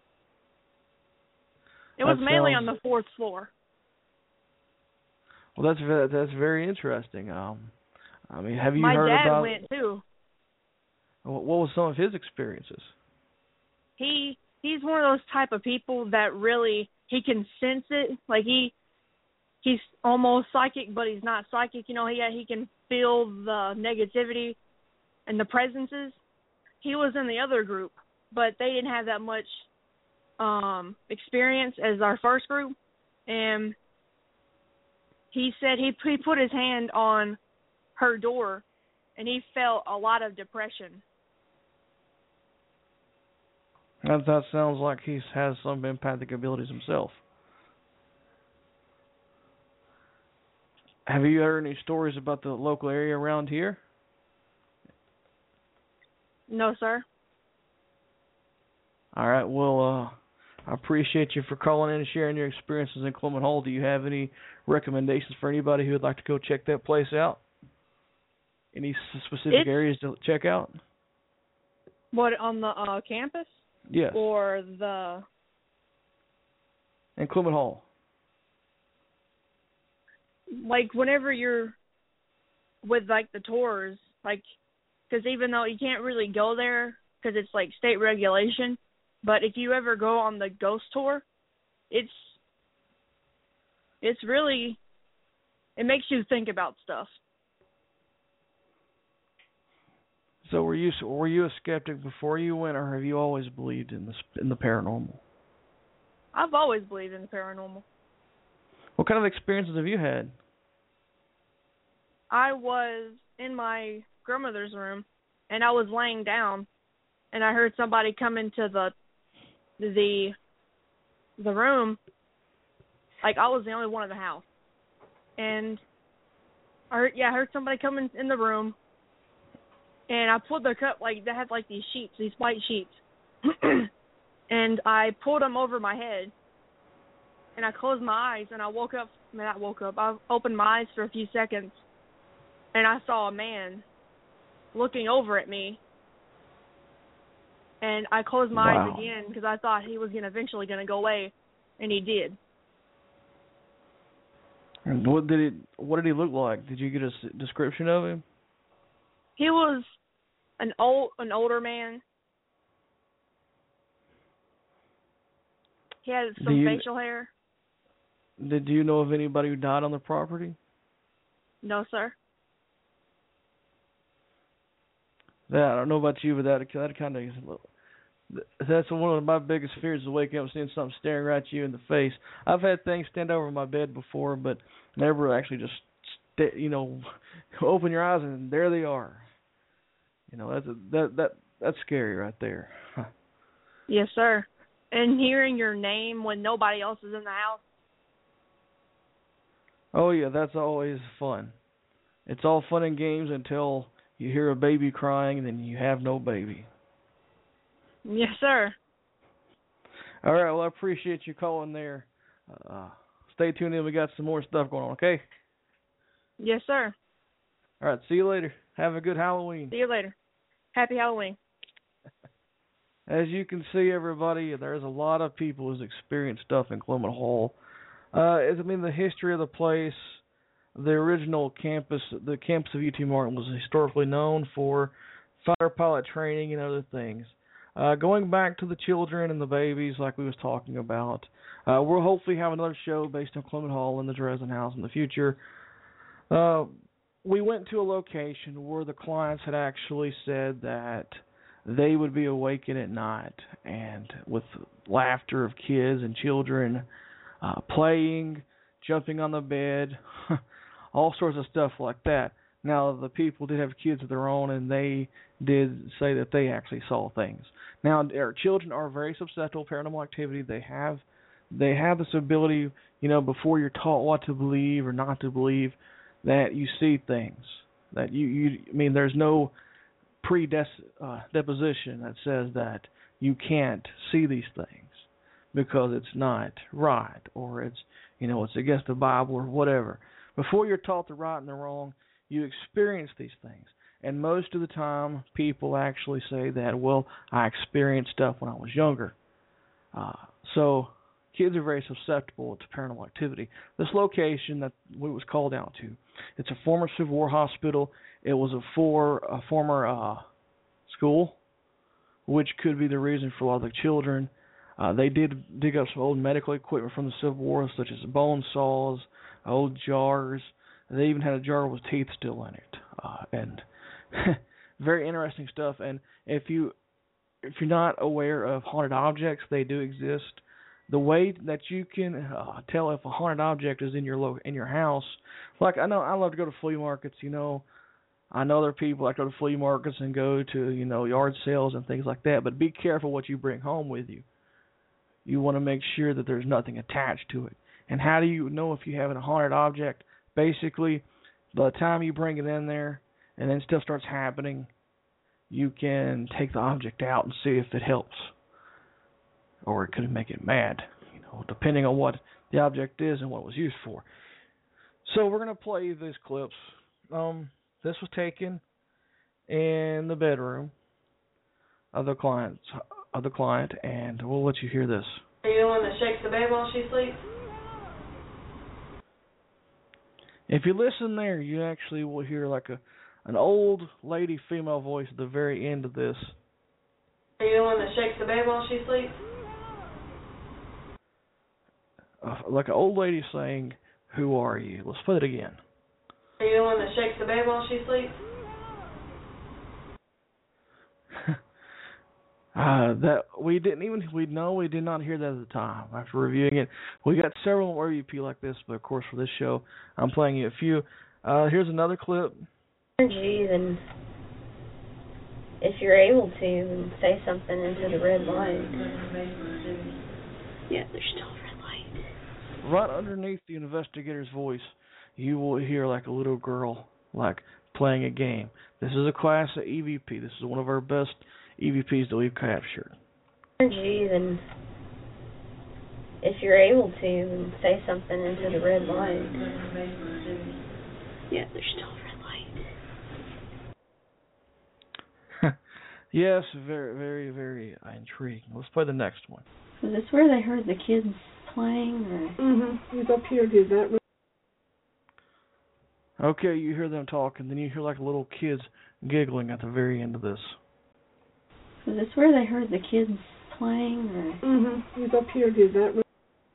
N: It was mainly on the 4th floor.
K: Well, that's very interesting. Have you heard about?
N: My dad went too.
K: What was some of his experiences?
N: He's one of those type of people that really, he can sense it. Like he's almost psychic, but he's not psychic. He can feel the negativity and the presences. He was in the other group, but they didn't have that much experience as our first group. And he said he put his hand on her door, and he felt a lot of depression.
K: That sounds like he has some empathic abilities himself. Have you heard any stories about the local area around here?
N: No, sir.
K: All right. Well, I appreciate you for calling in and sharing your experiences in Clement Hall. Do you have any recommendations for anybody who would like to go check that place out? Any specific areas to check out?
N: What, on the campus?
K: Yes.
N: Or the...
K: In Clement Hall.
N: Like, whenever you're with, like, the tours, like, because even though you can't really go there because it's, like, state regulation, but if you ever go on the ghost tour, it's really, it makes you think about stuff.
K: So were you a skeptic before you went, or have you always believed in the paranormal?
N: I've always believed in the paranormal.
K: What kind of experiences have you had?
N: I was in my grandmother's room, and I was laying down, and I heard somebody come into the the room, like I was the only one in the house. And I heard somebody coming in the room, and I pulled the cup, like they had like these sheets, these white sheets, and I pulled them over my head, and I closed my eyes, and I woke up. I opened my eyes for a few seconds, and I saw a man looking over at me, and I closed my eyes again because I thought he was eventually going to go away, and he did.
K: And what did he look like? Did you get a description of him?
N: He was an older man. He had some facial hair.
K: Did you know of anybody who died on the property?
N: No, sir.
K: I don't know about you, but that kind of, that's one of my biggest fears, is waking up and seeing something staring right at you in the face. I've had things stand over my bed before, but never actually just, open your eyes and there they are. That's scary right there.
N: Yes, sir. And hearing your name when nobody else is in the house.
K: Oh yeah, that's always fun. It's all fun and games until you hear a baby crying and then you have no baby.
N: Yes, sir.
K: All right, well, I appreciate you calling there. Stay tuned in. We got some more stuff going on, okay?
N: Yes, sir.
K: All right, see you later. Have a good Halloween.
N: See you later. Happy Halloween.
K: As you can see, everybody, there's a lot of people who's experienced stuff in Clement Hall. The history of the place, the original campus, the campus of UT Martin was historically known for fighter pilot training and other things. Going back to the children and the babies like we was talking about, we'll hopefully have another show based on Clement Hall and the Dresden House in the future. We went to a location where the clients had actually said that they would be awakened at night and with laughter of kids and children playing, jumping on the bed, all sorts of stuff like that. Now, the people did have kids of their own, and they did say that they actually saw things. Now, our children are very susceptible to paranormal activity. They have this ability, before you're taught what to believe or not to believe, that you see things. That there's no deposition that says that you can't see these things because it's not right, or it's against the Bible or whatever. Before you're taught the right and the wrong, you experience these things. And most of the time, people actually say that, well, I experienced stuff when I was younger. So kids are very susceptible to paranormal activity. This location that we was called out to, it's a former Civil War hospital. It was a former school, which could be the reason for a lot of the children. They did dig up some old medical equipment from the Civil War, such as bone saws, old jars. They even had a jar with teeth still in it, and very interesting stuff. And if you're not aware of haunted objects, they do exist. The way that you can tell if a haunted object is in your house, like I love to go to flea markets. I know there are people that go to flea markets and go to yard sales and things like that. But be careful what you bring home with you. You want to make sure that there's nothing attached to it. And how do you know if you have a haunted object? Basically, by the time you bring it in there and then stuff starts happening, you can take the object out and see if it helps. Or it could make it mad, depending on what the object is and what it was used for. So we're going to play these clips. This was taken in the bedroom of the client, and we'll let you hear this.
O: Are you the one that shakes the baby while she sleeps?
K: If you listen there, you actually will hear like an old lady female voice at the very end of this.
O: Are you the one that shakes the baby while she sleeps?
K: Like an old lady saying, "Who are you?" Let's play it again.
O: Are you the one that shakes the baby while she sleeps?
K: We did not hear that at the time. After reviewing it, we got several more UP like this, but of course for this show, I'm playing you a few. Here's another clip.
P: Energies and if you're able to, and say something into the red light. Yeah, there's still a red light.
K: Right underneath the investigator's voice, you will hear like a little girl, like playing a game. This is a class of EVP. This is one of our best EVPs that we've captured.
P: Energy, then if you're able to, and say something into the red light. Yeah, there's still a red light.
K: Yes, very, very, very intriguing. Let's play the next one.
P: Is this where they heard the kids playing? Or?
O: He's up here, dude. That room.
K: Okay, you hear them talking, then you hear like little kids giggling at the very end of this.
P: Is this where they heard the kids playing? Or?
O: He's up here, dude. That room.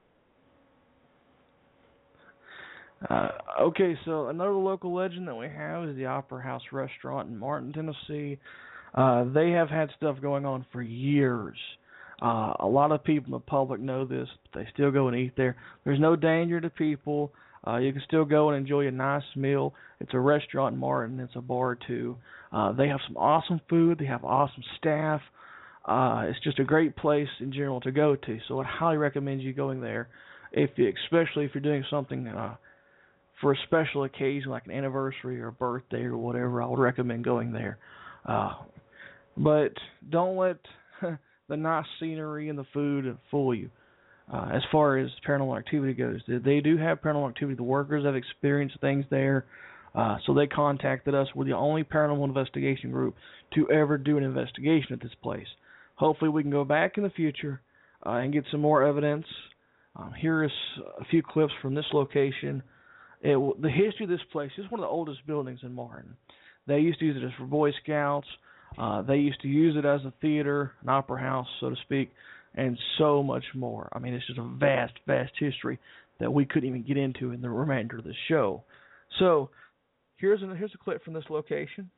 K: Okay, so another local legend that we have is the Opera House Restaurant in Martin, Tennessee. They have had stuff going on for years. A lot of people in the public know this, but they still go and eat there. There's no danger to people. You can still go and enjoy a nice meal. It's a restaurant in Martin. It's a bar, too. They have some awesome food. They have awesome staff. It's just a great place in general to go to. So I'd highly recommend you going there, especially if you're doing something for a special occasion like an anniversary or a birthday or whatever. I would recommend going there. But don't let the nice scenery and the food fool you. As far as paranormal activity goes, they do have paranormal activity. The workers have experienced things there, so they contacted us. We're the only paranormal investigation group to ever do an investigation at this place. Hopefully we can go back in the future and get some more evidence. Here is a few clips from this location. The history of this place is one of the oldest buildings in Martin. They used to use it as for Boy Scouts. They used to use it as a theater, an opera house, so to speak, and so much more. I mean, it's just a vast, vast history that we couldn't even get into in the remainder of the show. So, here's a clip from this location.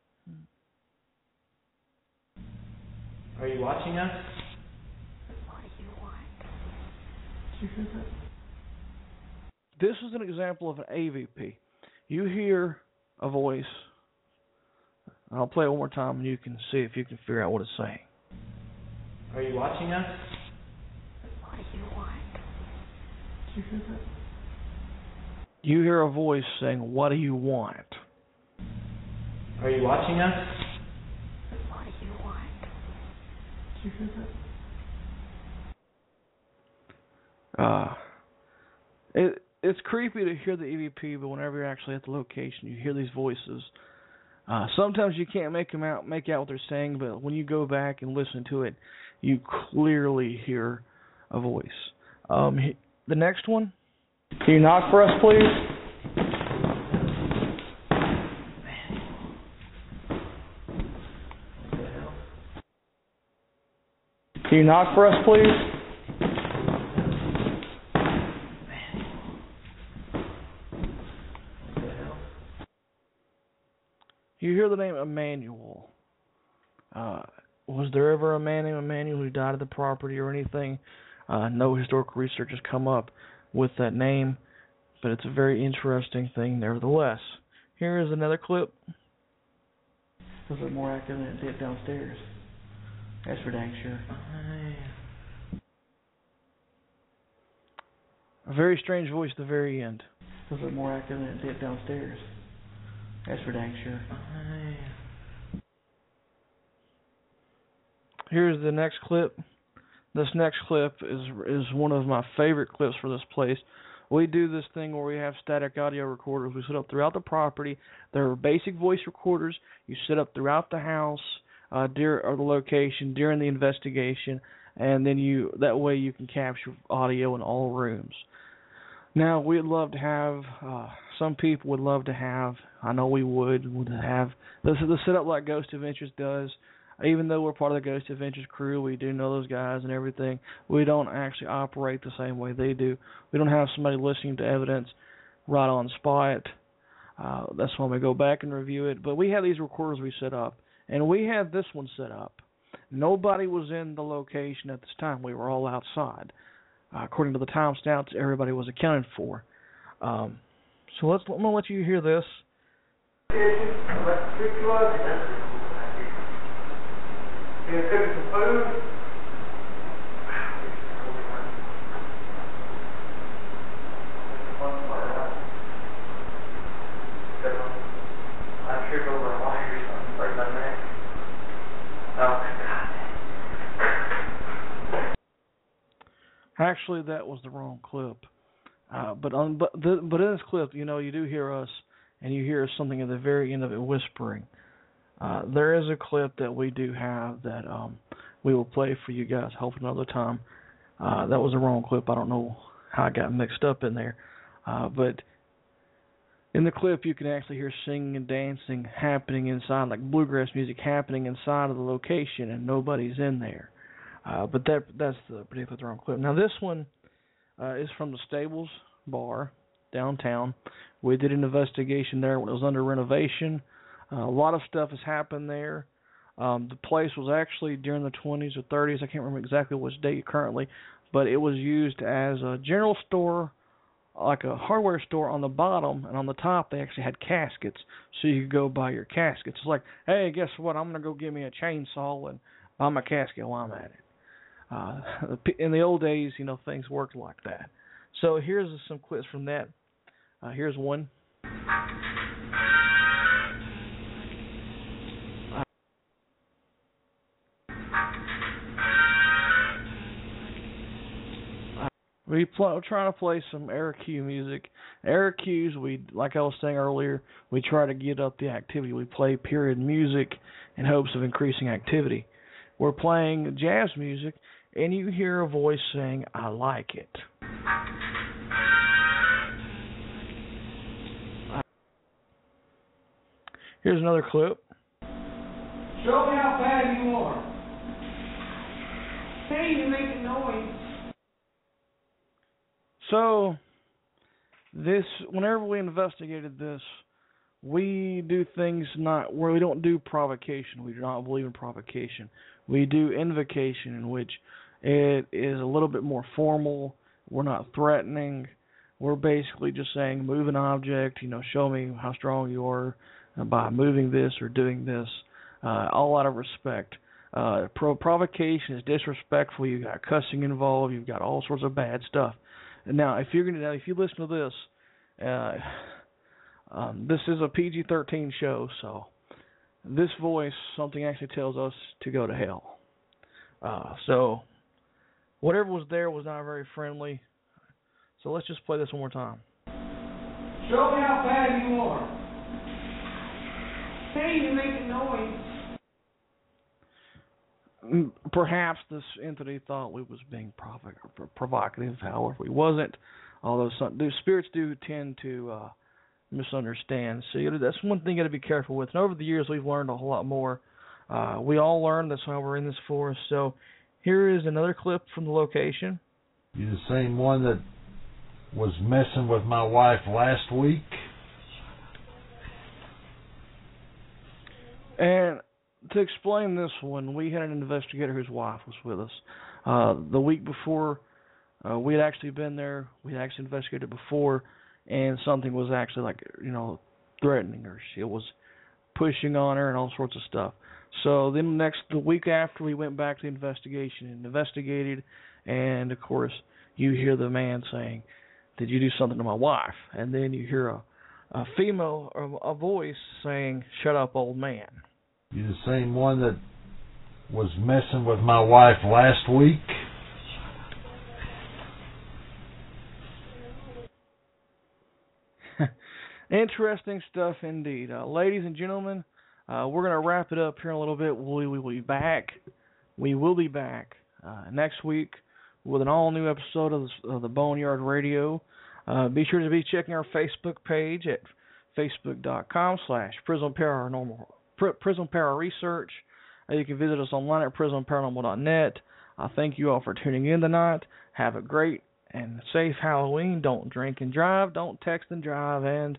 M: Are you watching us?
P: What do you want?
K: Did you hear that? This is an example of an AVP. You hear a voice. I'll play it one more time, and you can see if you can figure out what it's saying.
M: Are you watching us?
P: What do you want?
K: Did you hear that? You hear a voice saying, "What do you want?"
M: Are you watching us?
P: What do you want?
K: Did you hear that? It's creepy to hear the EVP, but whenever you're actually at the location, you hear these voices. Sometimes you can't make out what they're saying, but when you go back and listen to it, you clearly hear a voice. The next one. Can you knock for us, please? Can you knock for us, please? You hear the name Emmanuel. Was there ever a man named Emmanuel who died at the property or anything? No historical research has come up with that name, but it's a very interesting thing nevertheless. Here is another clip. A little bit more active than it did downstairs. That's for dang sure. A very strange voice at the very end. A little bit more active than it did downstairs. That's for dang sure. Here's the next clip. This next clip is one of my favorite clips for this place. We do this thing where we have static audio recorders we set up throughout the property. There are basic voice recorders you set up throughout the house, or the location during the investigation, and then that way you can capture audio in all rooms. Now, we'd love to have, some people would love to have, I know we would have, the setup like Ghost Adventures does. Even though we're part of the Ghost Adventures crew, we do know those guys and everything. We don't actually operate the same way they do. We don't have somebody listening to evidence right on spot. That's when we go back and review it. But we have these recorders we set up, and we had this one set up. Nobody was in the location at this time. We were all outside. According to the timestamps, everybody was accounted for. So I'm going to let you hear this.
C: You cooking some food? I trip over a wire or something, break my neck. Oh, God.
K: Actually, that was the wrong clip. But in this clip, you do hear us, and you hear something at the very end of it whispering. There is a clip that we do have that we will play for you guys, hopefully another time. That was the wrong clip. I don't know how I got mixed up in there. But in the clip, you can actually hear singing and dancing happening inside, like bluegrass music happening inside of the location, and nobody's in there. But that's the particular wrong clip. Now, this one is from the Stables Bar downtown. We did an investigation there when it was under renovation. A lot of stuff has happened there. The place was actually during the 20s or 30s. I can't remember exactly which date currently, but it was used as a general store, like a hardware store on the bottom, and on the top they actually had caskets, so you could go buy your caskets. It's like, hey, guess what? I'm going to go get me a chainsaw and buy my casket while I'm at it. In the old days, things worked like that. So here's some clips from that. Here's one. We're trying to play some Air Q music. Air Qs, like I was saying earlier, we try to get up the activity. We play period music in hopes of increasing activity. We're playing jazz music, and you hear a voice saying, "I like it." Here's another clip.
C: Show me how bad you are. Hey, you make a noise.
K: So, whenever we investigated this, we do things where we don't do provocation. We do not believe in provocation. We do invocation, in which it is a little bit more formal. We're not threatening. We're basically just saying, move an object, show me how strong you are by moving this or doing this, all out of respect. Provocation is disrespectful. You've got cussing involved. You've got all sorts of bad stuff. Now, if you listen to this, this is a PG-13 show, so this voice, something actually tells us to go to hell. So whatever was there was not very friendly. So let's just play this one more time.
C: Show me how bad you are. Hey, you make a noise.
K: Perhaps this entity thought we was being provocative. However, we wasn't. Although spirits do tend to misunderstand. So that's one thing you got to be careful with. And over the years, we've learned a whole lot more. We all learn. That's why we're in this forest. So here is another clip from the location.
Q: You the same one that was messing with my wife last week?
K: And to explain this one, we had an investigator whose wife was with us. The week before, we had actually been there. We had actually investigated before, and something was actually threatening her. She was pushing on her and all sorts of stuff. So then the week after, we went back to the investigation and investigated, and of course, you hear the man saying, "Did you do something to my wife?" And then you hear a female, a voice saying, "Shut up, old man."
Q: You the same one that was messing with my wife last week?
K: Interesting stuff indeed. Ladies and gentlemen, we're going to wrap it up here in a little bit. We will be back. We will be back next week with an all-new episode of the Boneyard Radio. Be sure to be checking our Facebook page at facebook.com/Prism Paranormal Research. You can visit us online at prismparanormal.net. I thank you all for tuning in tonight. Have a great and safe Halloween. Don't drink and drive. Don't text and drive. And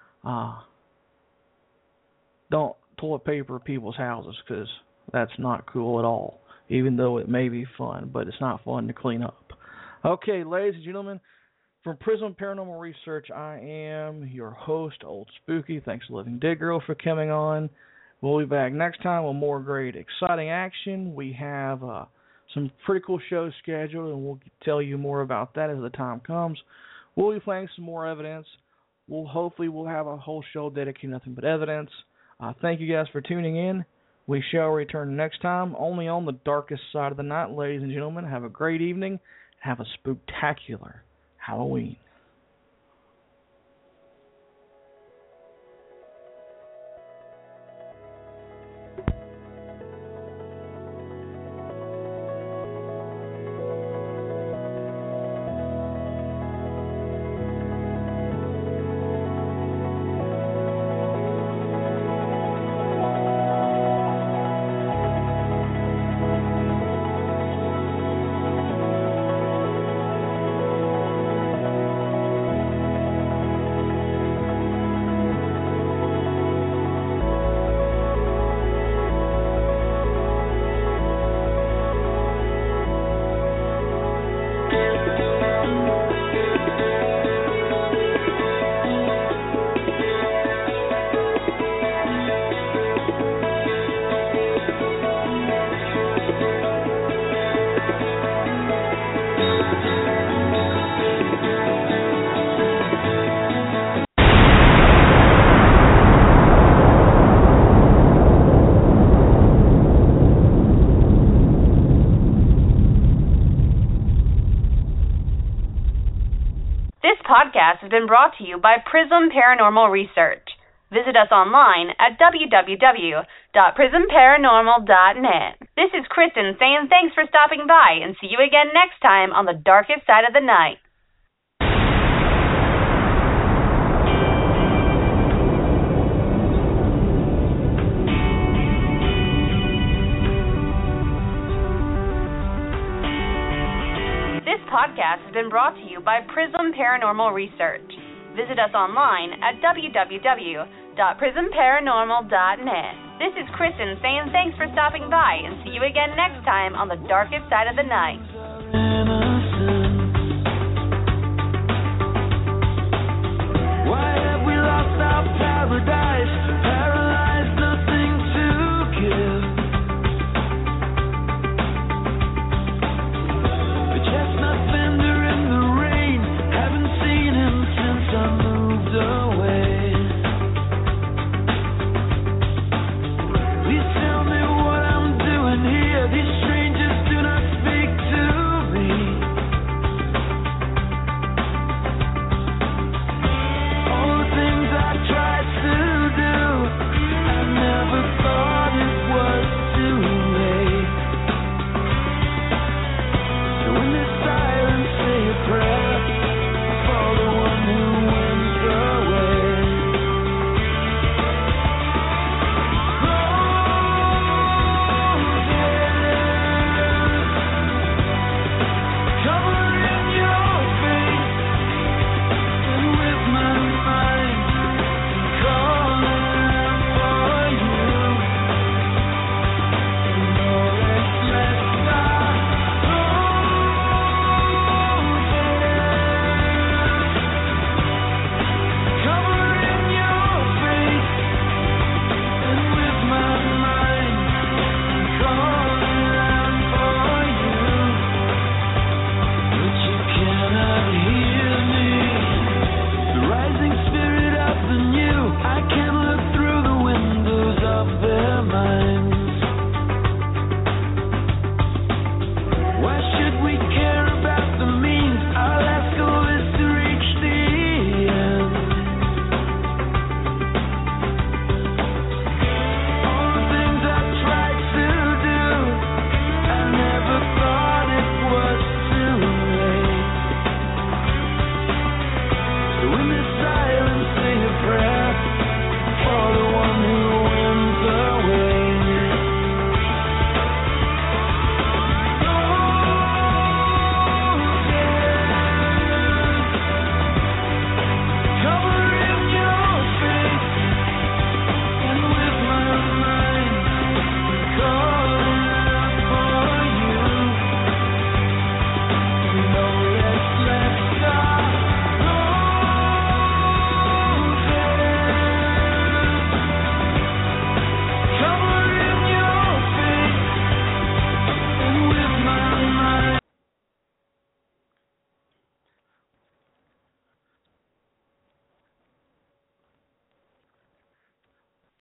K: don't toilet paper people's houses, because that's not cool at all, even though it may be fun, but it's not fun to clean up. Okay, ladies and gentlemen, from Prism Paranormal Research, I am your host, Old Spooky. Thanks to Living Dead Girl for coming on. We'll be back next time with more great, exciting action. We have some pretty cool shows scheduled, and we'll tell you more about that as the time comes. We'll be playing some more evidence. Hopefully we'll have a whole show dedicated to nothing but evidence. Thank you guys for tuning in. We shall return next time, only on the darkest side of the night. Ladies and gentlemen, have a great evening. Have a spooktacular Halloween.
D: Podcast has been brought to you by Prism Paranormal Research. Visit us online at www.prismparanormal.net. This is Kristen saying thanks for stopping by, and see you again next time on the darkest side of the night. This podcast has been brought to you by Prism Paranormal Research. Visit us online at www.prismparanormal.net. This is Kristen saying thanks for stopping by, and see you again next time on the darkest side of the night.